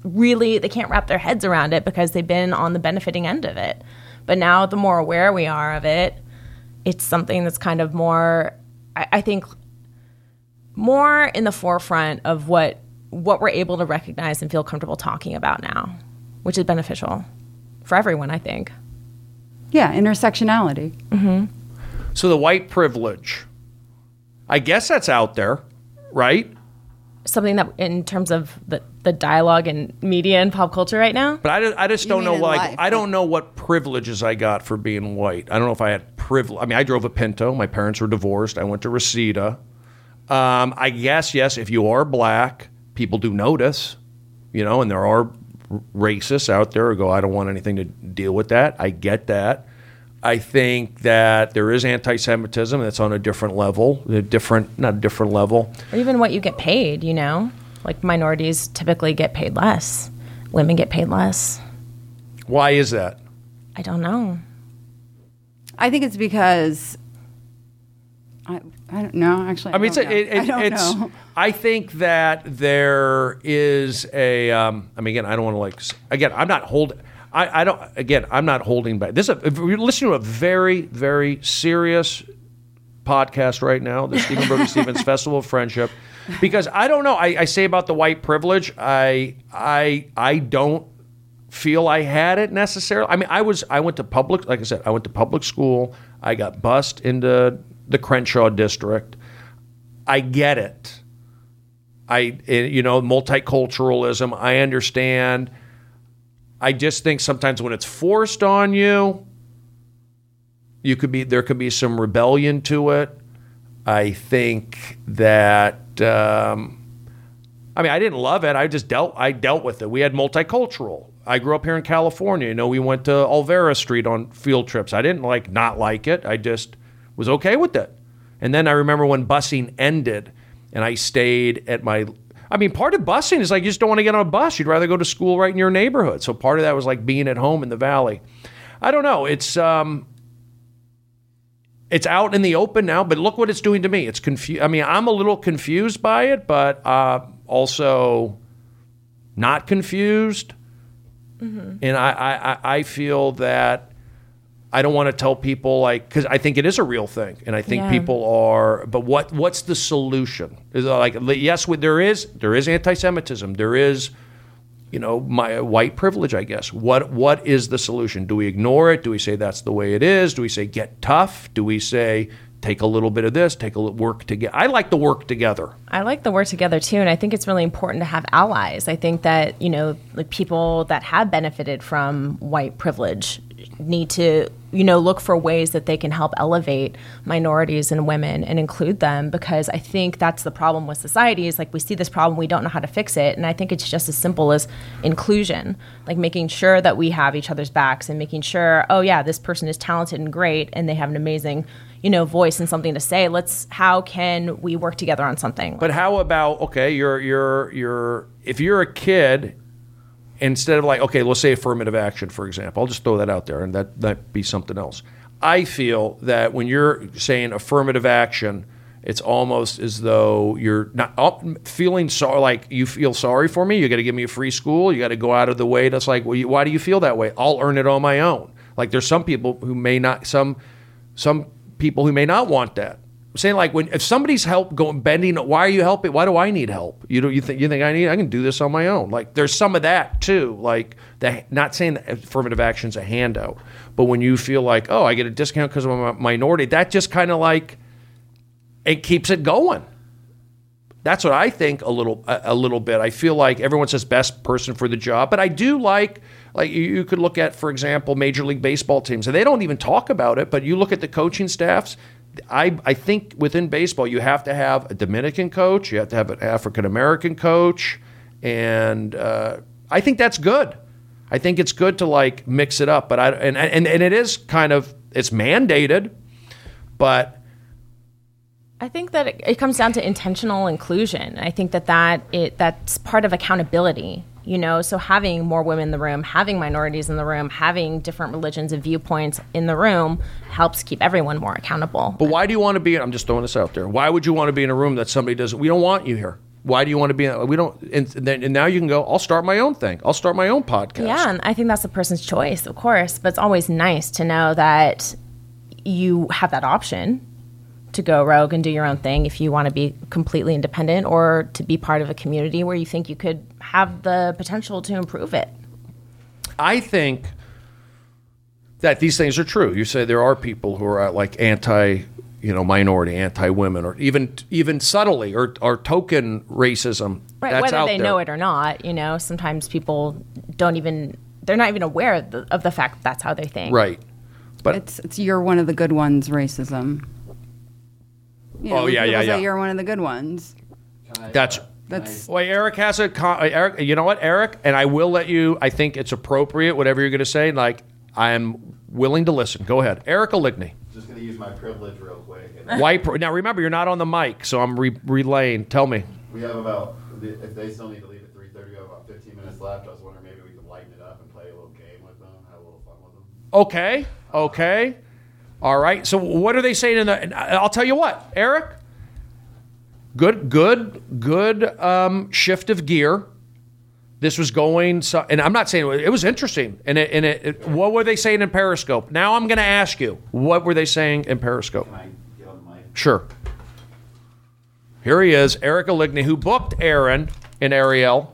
they can't wrap their heads around it because they've been on the benefiting end of it. But now the more aware we are of it, it's something that's kind of more, I think, more in the forefront of what we're able to recognize and feel comfortable talking about now, which is beneficial for everyone, I think. Yeah, intersectionality. Mm-hmm. So the white privilege, I guess that's out there, right? Something that, in terms of the dialogue and media and pop culture right now. But I just don't know, like, life, I don't know what privileges I got for being white. I don't know if I had privilege. I mean, I drove a Pinto. My parents were divorced. I went to Reseda. I guess, yes, if you are black, people do notice, and there are racists out there who go, I don't want anything to deal with that. I get that. I think that there is anti-Semitism that's on a different level, not a different level. Or even what you get paid, like minorities typically get paid less. Women get paid less. Why is that? I don't know. I think it's because I don't know. Actually, I don't know. I think that there is a. Again, I don't want to Again, I'm not holding. I don't. Again, I'm not holding back. If you're listening to a very, very serious podcast right now, the Stephen Brody Stevens Festival of Friendship, because I don't know. I say about the white privilege. I don't feel I had it necessarily. I mean, I went to public. Like I said, I went to public school. I got bused into the Crenshaw district. I get it. Multiculturalism. I understand. I just think sometimes when it's forced on you, there could be some rebellion to it. I think that I didn't love it. I dealt with it. We had multicultural. I grew up here in California. We went to Olvera Street on field trips. I didn't not like it. I just was okay with it. And then I remember when busing ended and I stayed at my... part of busing is you just don't want to get on a bus. You'd rather go to school right in your neighborhood. So part of that was being at home in the valley. I don't know. It's out in the open now, but look what it's doing to me. It's confused. I'm a little confused by it, but also not confused. Mm-hmm. And I feel that I don't want to tell people because I think it is a real thing, and I think people are. But what's the solution? Is it yes, there is anti-Semitism. There is, my white privilege. I guess what is the solution? Do we ignore it? Do we say that's the way it is? Do we say get tough? Do we say take a little bit of this, work together? I like the work together. I like the work together too, and I think it's really important to have allies. I think that people that have benefited from white privilege need to look for ways that they can help elevate minorities and women and include them, because I think that's the problem with society is we see this problem, we don't know how to fix it. And I think it's just as simple as inclusion, making sure that we have each other's backs and making sure, oh yeah, this person is talented and great and they have an amazing voice and something to say. How can we work together on something? But how about, okay, if you're a kid, instead of let's say affirmative action, for example, I'll just throw that out there and that be something else. I feel that when you're saying affirmative action, it's almost as though you're not feeling sorry, you feel sorry for me. You got to give me a free school. You got to go out of the way. That's why do you feel that way? I'll earn it on my own. There's some people who may not, some people who may not want that. I'm saying if somebody's bending, why are you helping? Why do I need help? You think I can do this on my own? There's some of that too. Not saying that affirmative action's a handout, but when you feel oh, I get a discount because I'm a minority, that just kind of it keeps it going. That's what I think a little bit. I feel everyone says best person for the job, but I do you could look at, for example, Major League Baseball teams, and they don't even talk about it, but you look at the coaching staffs. I think within baseball, you have to have a Dominican coach, you have to have an African American coach, and I think that's good. I think it's good to mix it up, but and it is it's mandated, but I think that it comes down to intentional inclusion. I think that's part of accountability. So having more women in the room, having minorities in the room, having different religions and viewpoints in the room helps keep everyone more accountable. But why do you want to be, I'm just throwing this out there, why would you want to be in a room that somebody doesn't, we don't want you here? Why do you want to be? We don't. And now you can go. I'll start my own thing. I'll start my own podcast. Yeah, and I think that's the person's choice, of course. But it's always nice to know that you have that option to go rogue and do your own thing if you want to be completely independent, or to be part of a community where you think you could have the potential to improve it. I think that these things are true. You say there are people who are like minority, anti-women, or even subtly or token racism. Right, that's whether out they there. know it or not, sometimes people they're not even aware of the fact that that's how they think. Right. But It's you're one of the good ones racism. Oh, yeah, people yeah, say yeah. You're one of the good ones. that's Wait, Eric has Eric, you know what, Eric? And I will let you, I think it's appropriate, whatever you're going to say. Like, I am willing to listen. Go ahead. Eric Oligny. Just going to use my privilege real quick. Now, remember, you're not on the mic, so I'm relaying. Tell me. We have about, if they still need to leave at 3:30, we have about 15 minutes left. I was wondering maybe we could lighten it up and play a little game with them, have a little fun with them. Okay. All right. So what are they saying I'll tell you what, Eric. Good shift of gear. This was going, and I'm not saying it was interesting. And what were they saying in Periscope? Now I'm going to ask you, what were they saying in Periscope? Can I get on the mic? Sure. Here he is, Eric Oligny, who booked Aaron and Ariel.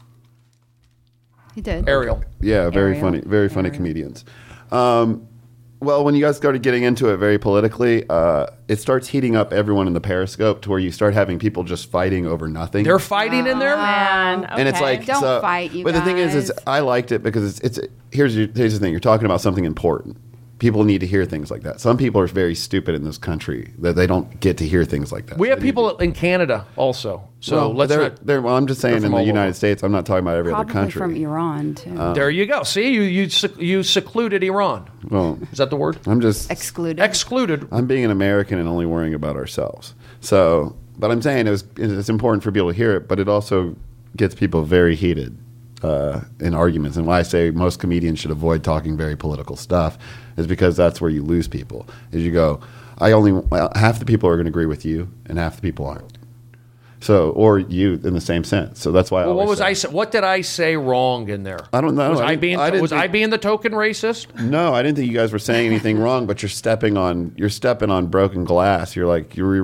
He did. Ariel. Yeah, very Ariel. funny Ariel. comedians. Well, when you guys started getting into it very politically, it starts heating up everyone in the Periscope to where you start having people just fighting over nothing. They're fighting in there? Man, And it's okay. like, Don't fight, you But the thing is guys. I liked it because here's the thing. You're talking about something important. People need to hear things like that. Some people are very stupid in this country that they don't get to hear things like that. We So have they need people in Canada also. So well, let's not. well, I'm just saying from in the all United over. States. I'm not talking about every Probably other country. from Iran too. There you go. See, you secluded Iran. Well, Is that the word? I'm just Excluded. Excluded. I'm being an American and only worrying about ourselves. So, but I'm saying it's important for people to hear it, but it also gets people very heated in arguments. And why I say most comedians should avoid talking very political stuff is because that's where you lose people. Is you go, half the people are going to agree with you, and half the people aren't. So, or you in the same sense. So that's why. I Well, what always was say, I say? What did I say wrong in there? I don't know. Was I I didn't- I didn't think- being the token racist? No, I didn't think you guys were saying anything wrong, but you're stepping on broken glass. You're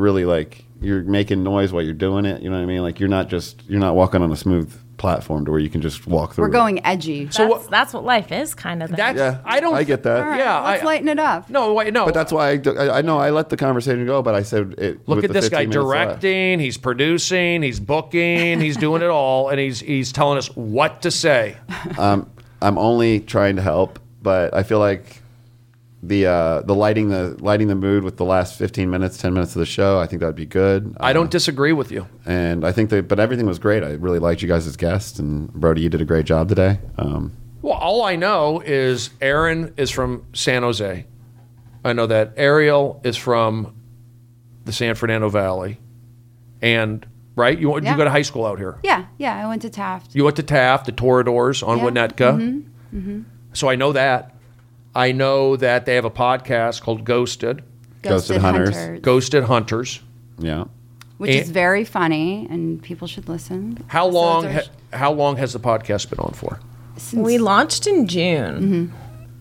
making noise while you're doing it. You know what I mean? Like you're not walking on a smooth platform to where you can just walk through. We're going edgy. That's what life is, kind of. That's Yeah, I get that. All right, Yeah, let's lighten it up. No, wait, no. But that's why I know I let the conversation go, but I said it. Look with at the this guy 15 minutes left. directing. He's producing. He's booking. He's doing it all, and he's telling us what to say. I'm only trying to help, but I feel like the lighting the mood with the last 15 minutes, 10 minutes of the show, I think that would be good. I don't disagree with you. And I think but everything was great. I really liked you guys as guests, and Brody, you did a great job today. Well, all I know is Aaron is from San Jose. I know that Ariel is from the San Fernando Valley, and right, you Yeah. go to high school out here. Yeah, I went to Taft. You went to Taft, the Toradors on Yeah. Winnetka. So I know that. I know that they have a podcast called Ghosted, Ghosted Hunters. Ghosted Hunters. Yeah. which And- is very funny, and people should listen. How long? Episodes How long has the podcast been on for? since- We launched in June.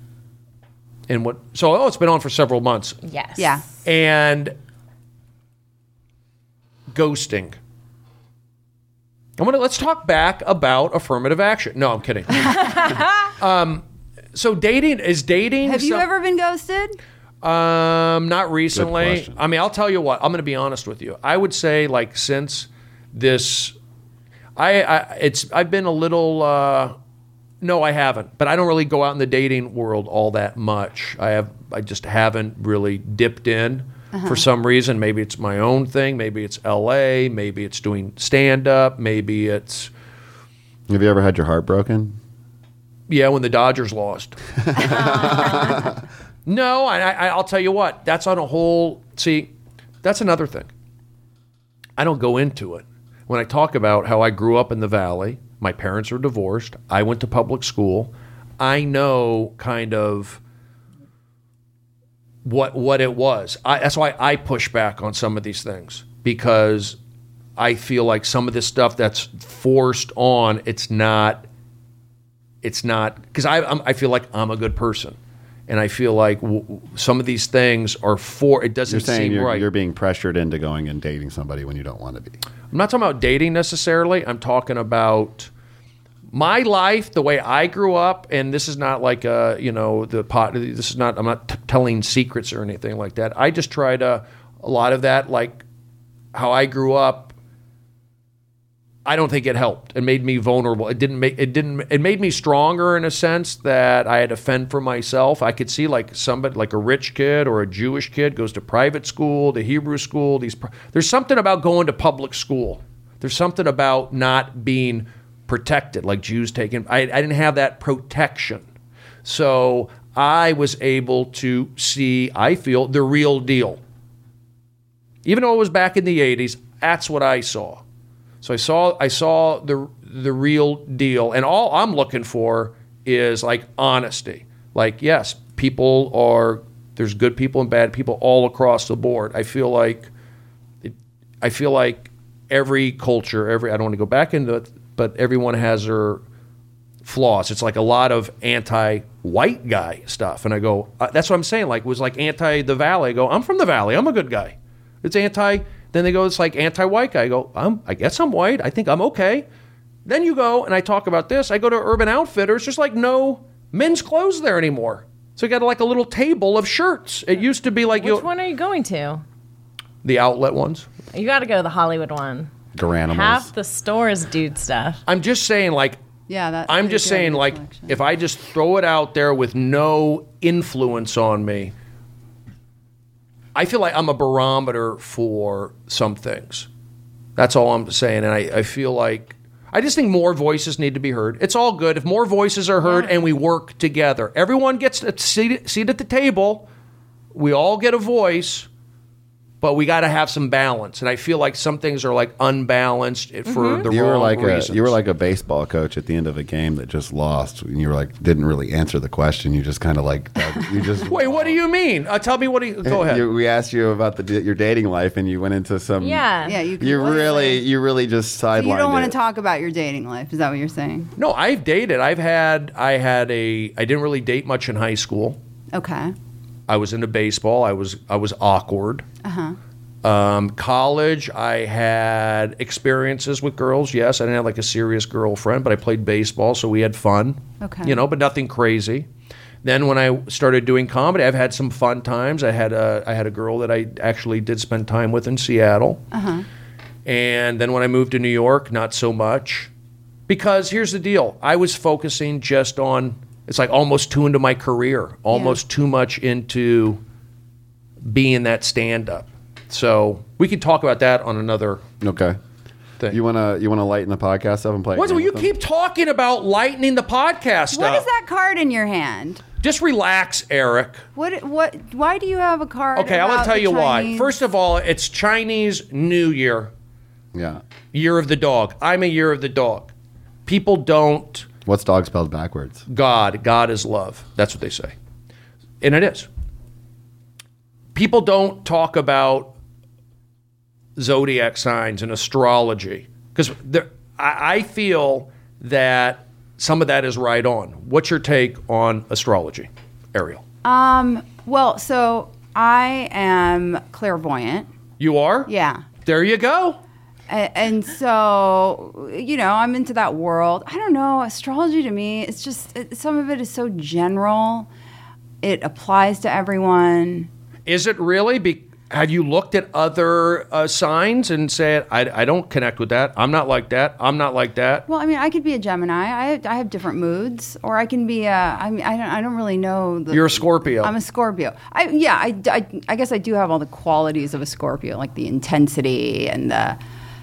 And what? So it's been on for several months. Yes. Yeah. And ghosting. Let's talk back about affirmative action. No, I'm kidding. So dating. Have you ever been ghosted? Not recently. question. I mean, I'll tell you what. I'm going to be honest with you. I would say, like, since this, I've been a little. No, I haven't. But I don't really go out in the dating world all that much. I just haven't really dipped in for some reason. Maybe it's my own thing. Maybe it's L.A. Maybe it's doing stand up. Maybe it's Have you ever had your heart broken? when the Dodgers lost. No, I'll tell you what. That's on a whole. See, that's another thing. I don't go into it. When I talk about how I grew up in the Valley, my parents were divorced. I went to public school. I know kind of what it was. That's why I push back on some of these things, because I feel like some of this stuff that's forced on, it's not because I feel like I'm a good person. And I feel like some of these things are it doesn't You're saying seem right. you're being pressured into going and dating somebody when you don't want to be. I'm not talking about dating necessarily. I'm talking about my life, the way I grew up, and this is not like this is not. I'm not telling secrets or anything like that. I just try to a lot of that, like how I grew up. I don't think it helped. It made me vulnerable. It made me stronger in a sense that I had to fend for myself. I could see like somebody, like a rich kid or a Jewish kid goes to private school, the Hebrew school. There's something about going to public school. There's something about not being protected, like Jews taking. I didn't have that protection. So I was able to see, I feel, the real deal. Even though it was back in the 80s, that's what I saw. So I saw the real deal, and all I'm looking for is like honesty. Like, yes, there's good people and bad people all across the board. I feel like every culture, I don't want to go back into it, but everyone has their flaws. It's like a lot of anti-white guy stuff, and I go, that's what I'm saying. Like, it was like anti the Valley. I go, I'm from the Valley. I'm a good guy. It's anti. Then they go, it's like anti-white guy. I go, I guess I'm white. I think I'm okay. Then you go, and I talk about this. I go to Urban Outfitters. There's like no men's clothes there anymore. So you got like a little table of shirts. It used to be like Which one are you going to? The outlet ones. You got to go to the Hollywood one. Garanimals. Half the stores dude stuff. I'm just saying, like, I'm just saying, like, if I just throw it out there with no influence on me, I feel like I'm a barometer for some things. That's all I'm saying. And I feel like, I just think more voices need to be heard. It's all good if more voices are heard and we work together. Everyone gets a seat at the table. We all get a voice. But we got to have some balance, and I feel like some things are like unbalanced for the wrong reasons. You were like a baseball coach at the end of a game that just lost, and you were like didn't really answer the question. You just kind of like you just wait. What do you mean? Tell me what. Go ahead. We asked you about your dating life, and you went into some. Yeah. You really just sidelined. So you don't want to it. talk about your dating life. Is that what you're saying? No, I've dated. I didn't really date much in high school. Okay. I was into baseball. I was awkward. College, I had experiences with girls. Yes, I didn't have like a serious girlfriend, but I played baseball, so we had fun. Okay. But nothing crazy. Then when I started doing comedy, I've had some fun times. I had a girl that I actually did spend time with in Seattle. And then when I moved to New York, not so much. Because here's the deal. I was focusing just on, it's like almost too into my career, almost too much into being that stand-up. So we can talk about that on another thing. You wanna lighten the podcast up and play? You keep talking about lightening the podcast What up. is that card in your hand? Just relax, Eric. What? Why do you have a card? Okay, I'm going to about tell the you why. Chinese? First of all, it's Chinese New Year. Yeah. Year of the dog. I'm a year of the dog. People don't. What's dog spelled backwards? God. God is love. That's what they say. And it is. People don't talk about zodiac signs and astrology because I feel that some of that is right on. What's your take on astrology, Ariel? Well, so I am clairvoyant. You are? Yeah. There you go. And so, I'm into that world. I don't know. Astrology to me, it's just, some of it is so general. It applies to everyone. Is it really? Have you looked at other signs and said, I don't connect with that. I'm not like that. I'm not like that. Well, I mean, I could be a Gemini. I have different moods. Or I can be I don't really know. You're a Scorpio. I'm a Scorpio. I guess I do have all the qualities of a Scorpio, like the intensity and the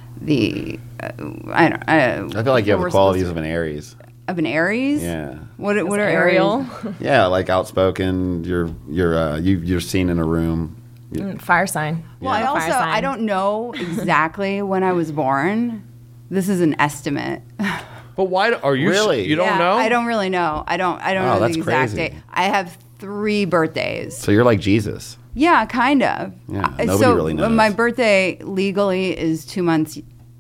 I feel like you have the qualities of an Aries. Of an Aries? Yeah. What are Ariel? Aries? Yeah, like outspoken. You're seen in a room. Fire sign. Well, Yeah. Fire sign. I don't know exactly when I was born. This is an estimate. But why are you Really? You don't know? I don't really know. I don't know the that's exact crazy. date. I have 3 birthdays. So you're like Jesus. Yeah, kind of. Yeah, nobody really knows. My birthday legally is 2 months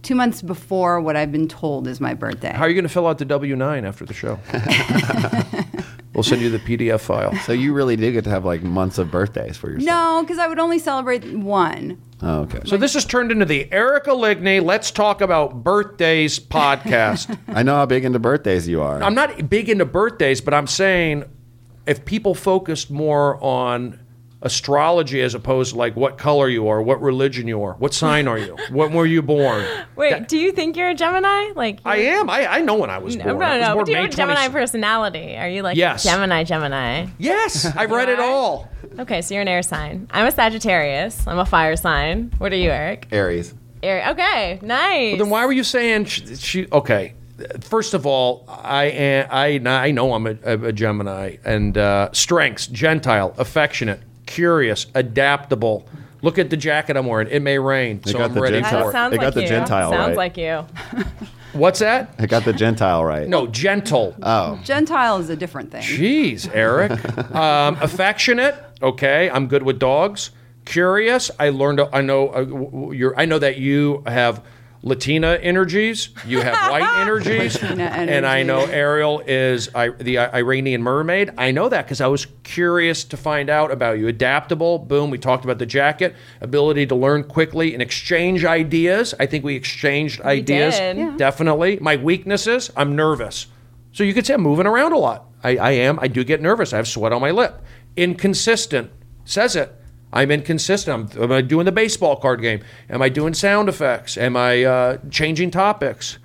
2 months before what I've been told is my birthday. How are you going to fill out the W-9 after the show? We'll send you the PDF file. So you really do get to have like months of birthdays for yourself. No, because I would only celebrate one. Oh, okay. So this has turned into the Erica Ligney Let's Talk About Birthdays podcast. I know how big into birthdays you are. I'm not big into birthdays, but I'm saying if people focused more on astrology as opposed to like what color you are, what religion you are, what sign are you, when were you born? Wait, do you think you're a Gemini? Like I am. I know when I was born. I was No. born But do you have May a Gemini 20 personality? Are you like Yes. Gemini? Yes, I've read it are? all. Okay, so you're an air sign. I'm a Sagittarius. I'm a fire sign. What are you, Eric? Aries. Air. Okay, nice. Then why were you saying she okay? First of all, I know I'm a Gemini, and strengths: Gentile, affectionate, curious, adaptable. Look at the jacket I'm wearing. It may rain, so got I'm the ready Gentile- for it. sounds They got like the you. Gentile Sounds right. like you. What's that? I got the Gentile right. No, gentle. Oh. Gentile is a different thing. Jeez, Eric. Affectionate. Okay, I'm good with dogs. Curious. I know that you have Latina energies. You have white energies. Latina And I know energies. Ariel is the Iranian mermaid. I know that because I was curious to find out about you. Adaptable. Boom. We talked about the jacket. Ability to learn quickly and exchange ideas. I think we exchanged ideas. did. Yeah. Definitely. My weaknesses, I'm nervous. So you could say I'm moving around a lot. I am. I do get nervous. I have sweat on my lip. Inconsistent. Says it. I'm inconsistent. Am I doing the baseball card game? Am I doing sound effects? Am I changing topics?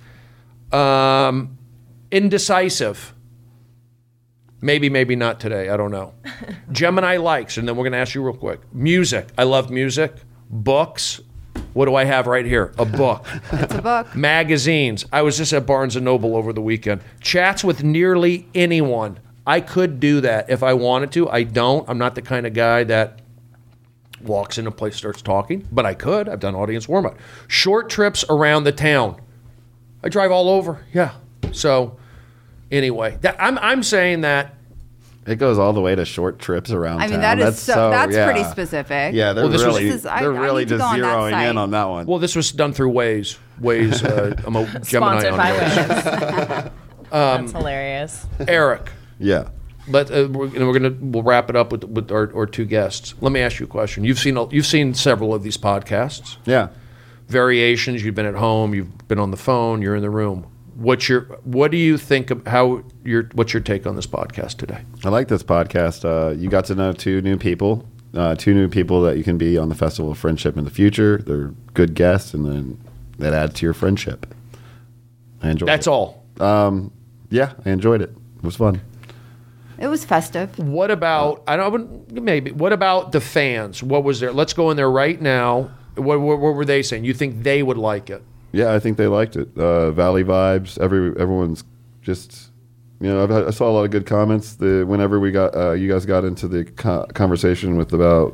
Indecisive. Maybe not today. I don't know. Gemini likes, and then we're going to ask you real quick. Music. I love music. Books. What do I have right here? A book. It's a book. Magazines. I was just at Barnes & Noble over the weekend. Chats with nearly anyone. I could do that if I wanted to. I don't. I'm not the kind of guy that walks in a place, starts talking, but I could. I've done audience warm-up. Short trips around the town. I drive all over. Yeah. So anyway, I'm saying that. It goes all the way to short trips around I mean, town. that's yeah. pretty specific. Yeah, they're Well, this was- really, This is- I they're need really to just go on that zeroing site. in on that one. Well, this was done through Waze. Waze. I'm a Gemini Sponsored on by Waze. Wiz. That's hilarious. Eric. yeah. We'll wrap it up with our two guests. Let me ask you a question. You've seen several of these podcasts. Yeah. Variations. You've been at home. You've been on the phone. You're in the room. What do you think of what's your take on this podcast today? I like this podcast. You got to know two new people that you can be on the Festival of Friendship in the future. They're good guests, and then that adds to your friendship. I enjoyed it. That's all. Yeah, I enjoyed it. It was fun. It was festive. What about what about the fans? What was there? Let's go in there right now. What were they saying? You think they would like it? Yeah, I think they liked it. Valley vibes. Everyone's just, I saw a lot of good comments. Whenever we got, you guys got into the conversation about.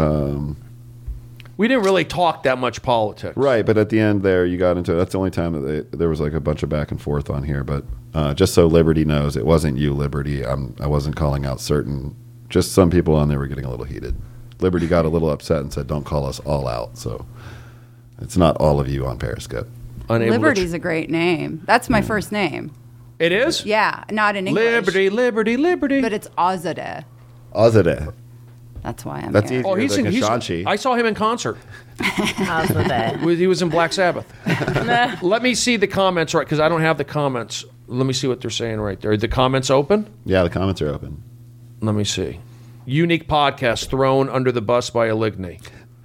We didn't really talk that much politics. Right, but at the end there, you got into. That's the only time that there was like a bunch of back and forth on here. But just so Liberty knows, it wasn't you, Liberty. I wasn't calling out certain. Just some people on there were getting a little heated. Liberty got a little upset and said, "Don't call us all out." So it's not all of you on Periscope. Unable to Liberty's a great name. That's my first name. It is? Yeah, not in English. Liberty, liberty, liberty. But it's Azadeh. Azadeh. That's why I'm That's here. easy. Oh, he's Like in. Kashanchi. I saw him in concert. How's the day? He was in Black Sabbath. Let me see the comments, right? Because I don't have the comments. Let me see what they're saying right there. Are the comments open? Yeah, the comments are open. Let me see. Unique podcast thrown under the bus by Aligney.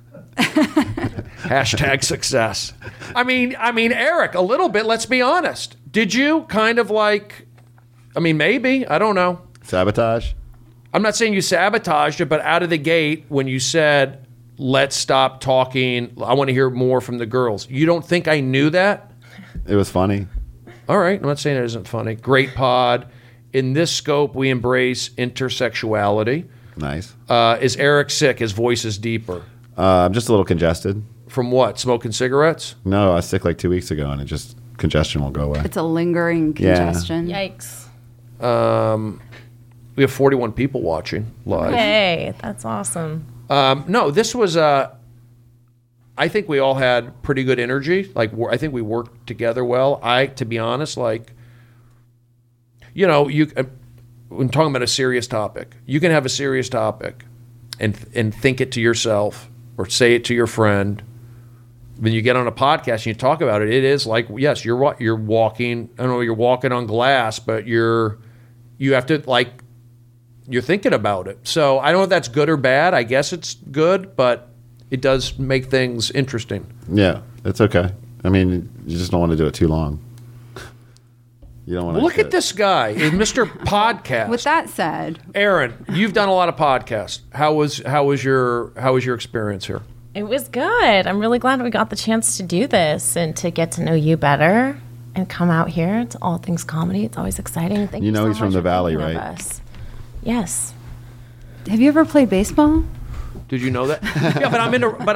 Hashtag success. I mean, Eric, a little bit. Let's be honest. Did you kind of like? I mean, maybe. I don't know. Sabotage. I'm not saying you sabotaged it, but out of the gate, when you said, "Let's stop talking. I want to hear more from the girls." You don't think I knew that? It was funny. All right. I'm not saying it isn't funny. Great pod. In this scope, we embrace intersexuality. Nice. Is Eric sick? His voice is deeper. I'm just a little congested. From what? Smoking cigarettes? No, I was sick like 2 weeks ago, and congestion will go away. It's a lingering Yeah. congestion. Yikes. We have 41 people watching live. Hey, that's awesome. No, this was I think we all had pretty good energy. Like, I think we worked together well. To be honest, like, you know, when talking about a serious topic, you can have a serious topic and think it to yourself or say it to your friend. When you get on a podcast and you talk about it, it is like, yes, you're walking. I don't know, you're walking on glass, but you have to, like, you're thinking about it. So I don't know if that's good or bad. I guess it's good, but it does make things interesting. Yeah, it's okay. I mean, you just don't want to do it too long. You don't want to. Look at this guy, Mr. Podcast. With that said, Aaron, you've done a lot of podcasts. How was your experience here? It was good. I'm really glad we got the chance to do this and to get to know you better and come out here to All Things Comedy. It's always exciting. Thank you so he's from much the for Valley, thinking of right? us. Yes. have you ever played baseball? Did you know that? Yeah, but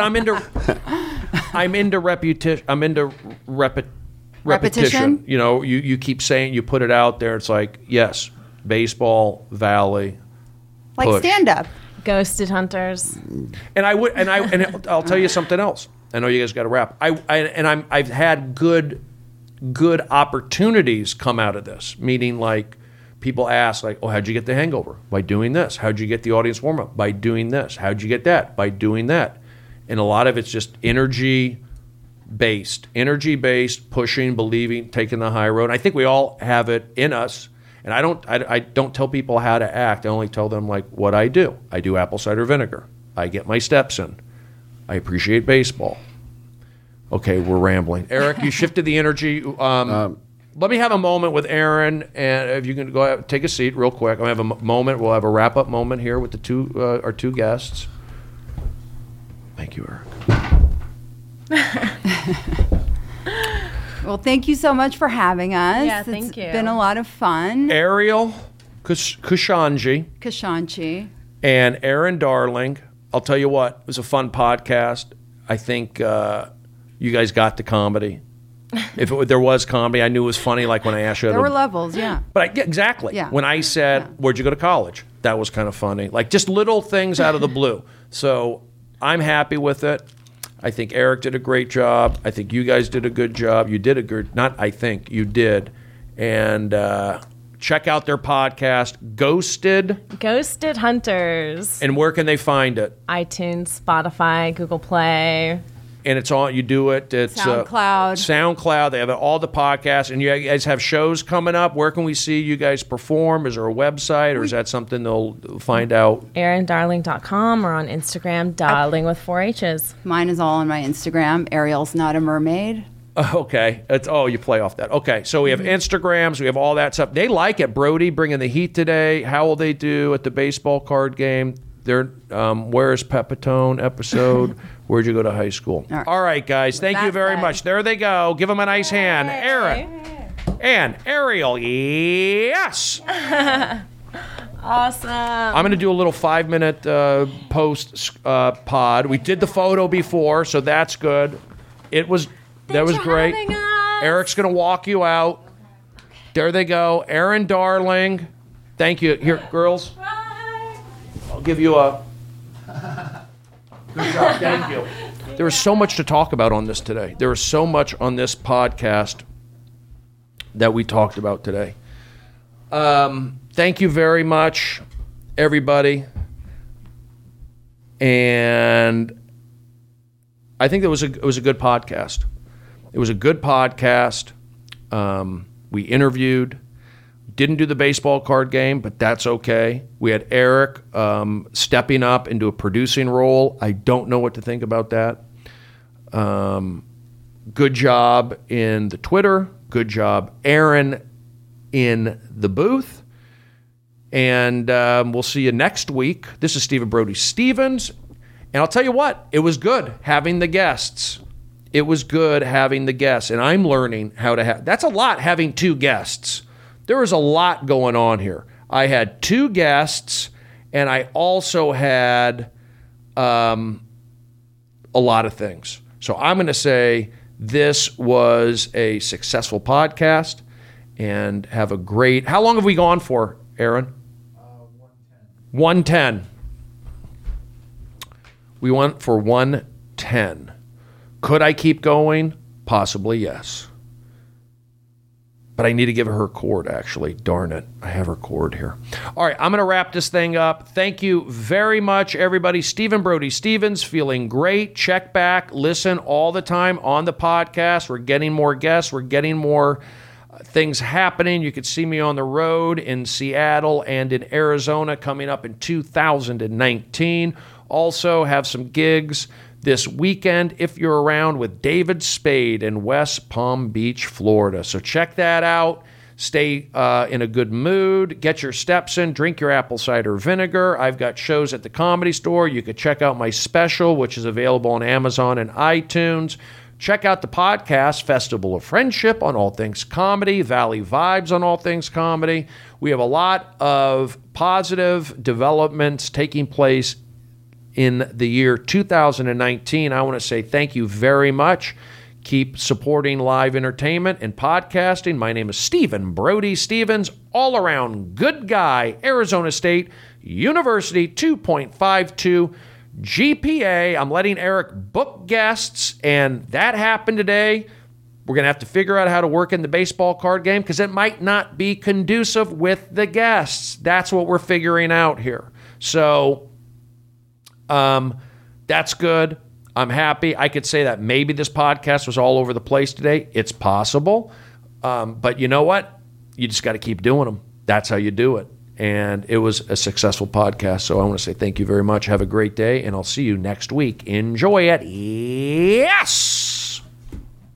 I'm into repetition. I'm into repetition. You know, you keep saying, you put it out there. It's like, yes, baseball, Valley, Like push. stand up. Ghosted Hunters. And I'll tell you something else. I know you guys got to wrap. I've had good opportunities come out of this. Meaning, like, people ask, like, oh, how'd you get the hangover? By doing this. How'd you get the audience warm up? By doing this. How'd you get that? By doing that. And a lot of it's just energy based, pushing, believing, taking the high road. And I think we all have it in us. And I don't tell people how to act. I only tell them, like, what I do. I do apple cider vinegar. I get my steps in. I appreciate baseball. Okay, we're rambling. Eric, you shifted the energy. Let me have a moment with Aaron, and if you can go ahead, take a seat real quick. I'll have a moment. We'll have a wrap-up moment here with our two guests. Thank you, Eric. Well, thank you so much for having us. Yeah, thank you. It's been a lot of fun. Ariel Kushanji Kashanchi. and Aaron Darling. I'll tell you what, it was a fun podcast. I think you guys got the comedy. If there was comedy, I knew it was funny, like when I asked you. There were levels, yeah. But exactly. Yeah. When I said, where'd you go to college? That was kind of funny. Like, just little things out of the blue. So I'm happy with it. I think Eric did a great job. I think you guys did a good job. You did a good, not I think, you did. And check out their podcast, Ghosted. Hunters. And where can they find it? iTunes, Spotify, Google Play. And it's all, you do it. It's SoundCloud. SoundCloud. They have all the podcasts. And you guys have shows coming up. Where can we see you guys perform? Is there a website, or is that something they'll find out? AaronDarling.com or on Instagram, Darling with 4 H's. Mine is all on my Instagram. Ariel's not a mermaid. Okay. You play off that. Okay. So we have Instagrams. We have all that stuff. They like it. Brody bringing the heat today. How will they do at the baseball card game? They're Where's Pepitone episode? Where'd you go to high school? All right, guys. Thank you very much. There they go. Give them a nice hand. Aaron and Ariel. Yes. Awesome. I'm going to do a little 5-minute post pod. We did the photo before, so that's good. That was great. Eric's going to walk you out. There they go. Aaron Darling. Thank you. Here, girls. I'll give you a... Good job. Thank you. There was so much to talk about on this today. There was so much on this podcast that we talked about today. Thank you very much, everybody. And I think it was a good podcast. It was a good podcast. We interviewed. Didn't do the baseball card game, but that's okay. We had Eric stepping up into a producing role. I don't know what to think about that. Good job in the Twitter. Good job, Aaron, in the booth. And we'll see you next week. This is Stephen Brody Stevens. And I'll tell you what, it was good having the guests. It was good having the guests. And I'm learning how to have... That's a lot, having 2 guests. There was a lot going on here. I had 2 guests, and I also had a lot of things. So I'm going to say this was a successful podcast, and have a great... How long have we gone for, Aaron? 110. We went for 110. Could I keep going? Possibly, yes. But I need to give her her cord, actually. Darn it. I have her cord here. All right, I'm going to wrap this thing up. Thank you very much, everybody. Stephen Brody Stevens, feeling great. Check back. Listen all the time on the podcast. We're getting more guests. We're getting more things happening. You could see me on the road in Seattle and in Arizona coming up in 2019. Also have some gigs this weekend if you're around with David Spade in West Palm Beach, Florida. So check that out. Stay in a good mood. Get your steps in. Drink your apple cider vinegar. I've got shows at the Comedy Store. You could check out my special, which is available on Amazon and iTunes. Check out the podcast, Festival of Friendship on all things comedy, Valley Vibes on all things comedy. We have a lot of positive developments taking place in the year 2019. I want to say thank you very much. Keep supporting live entertainment and podcasting. My name is Stephen Brody Stevens, all-around good guy, Arizona State University, 2.52 GPA. I'm letting Eric book guests, and that happened today. We're going to have to figure out how to work in the baseball card game because it might not be conducive with the guests. That's what we're figuring out here. So that's good. I'm happy. I could say that maybe this podcast was all over the place today. It's possible. But you know what? You just got to keep doing them. That's how you do it. And it was a successful podcast. So I want to say thank you very much. Have a great day, and I'll see you next week. Enjoy it. Yes!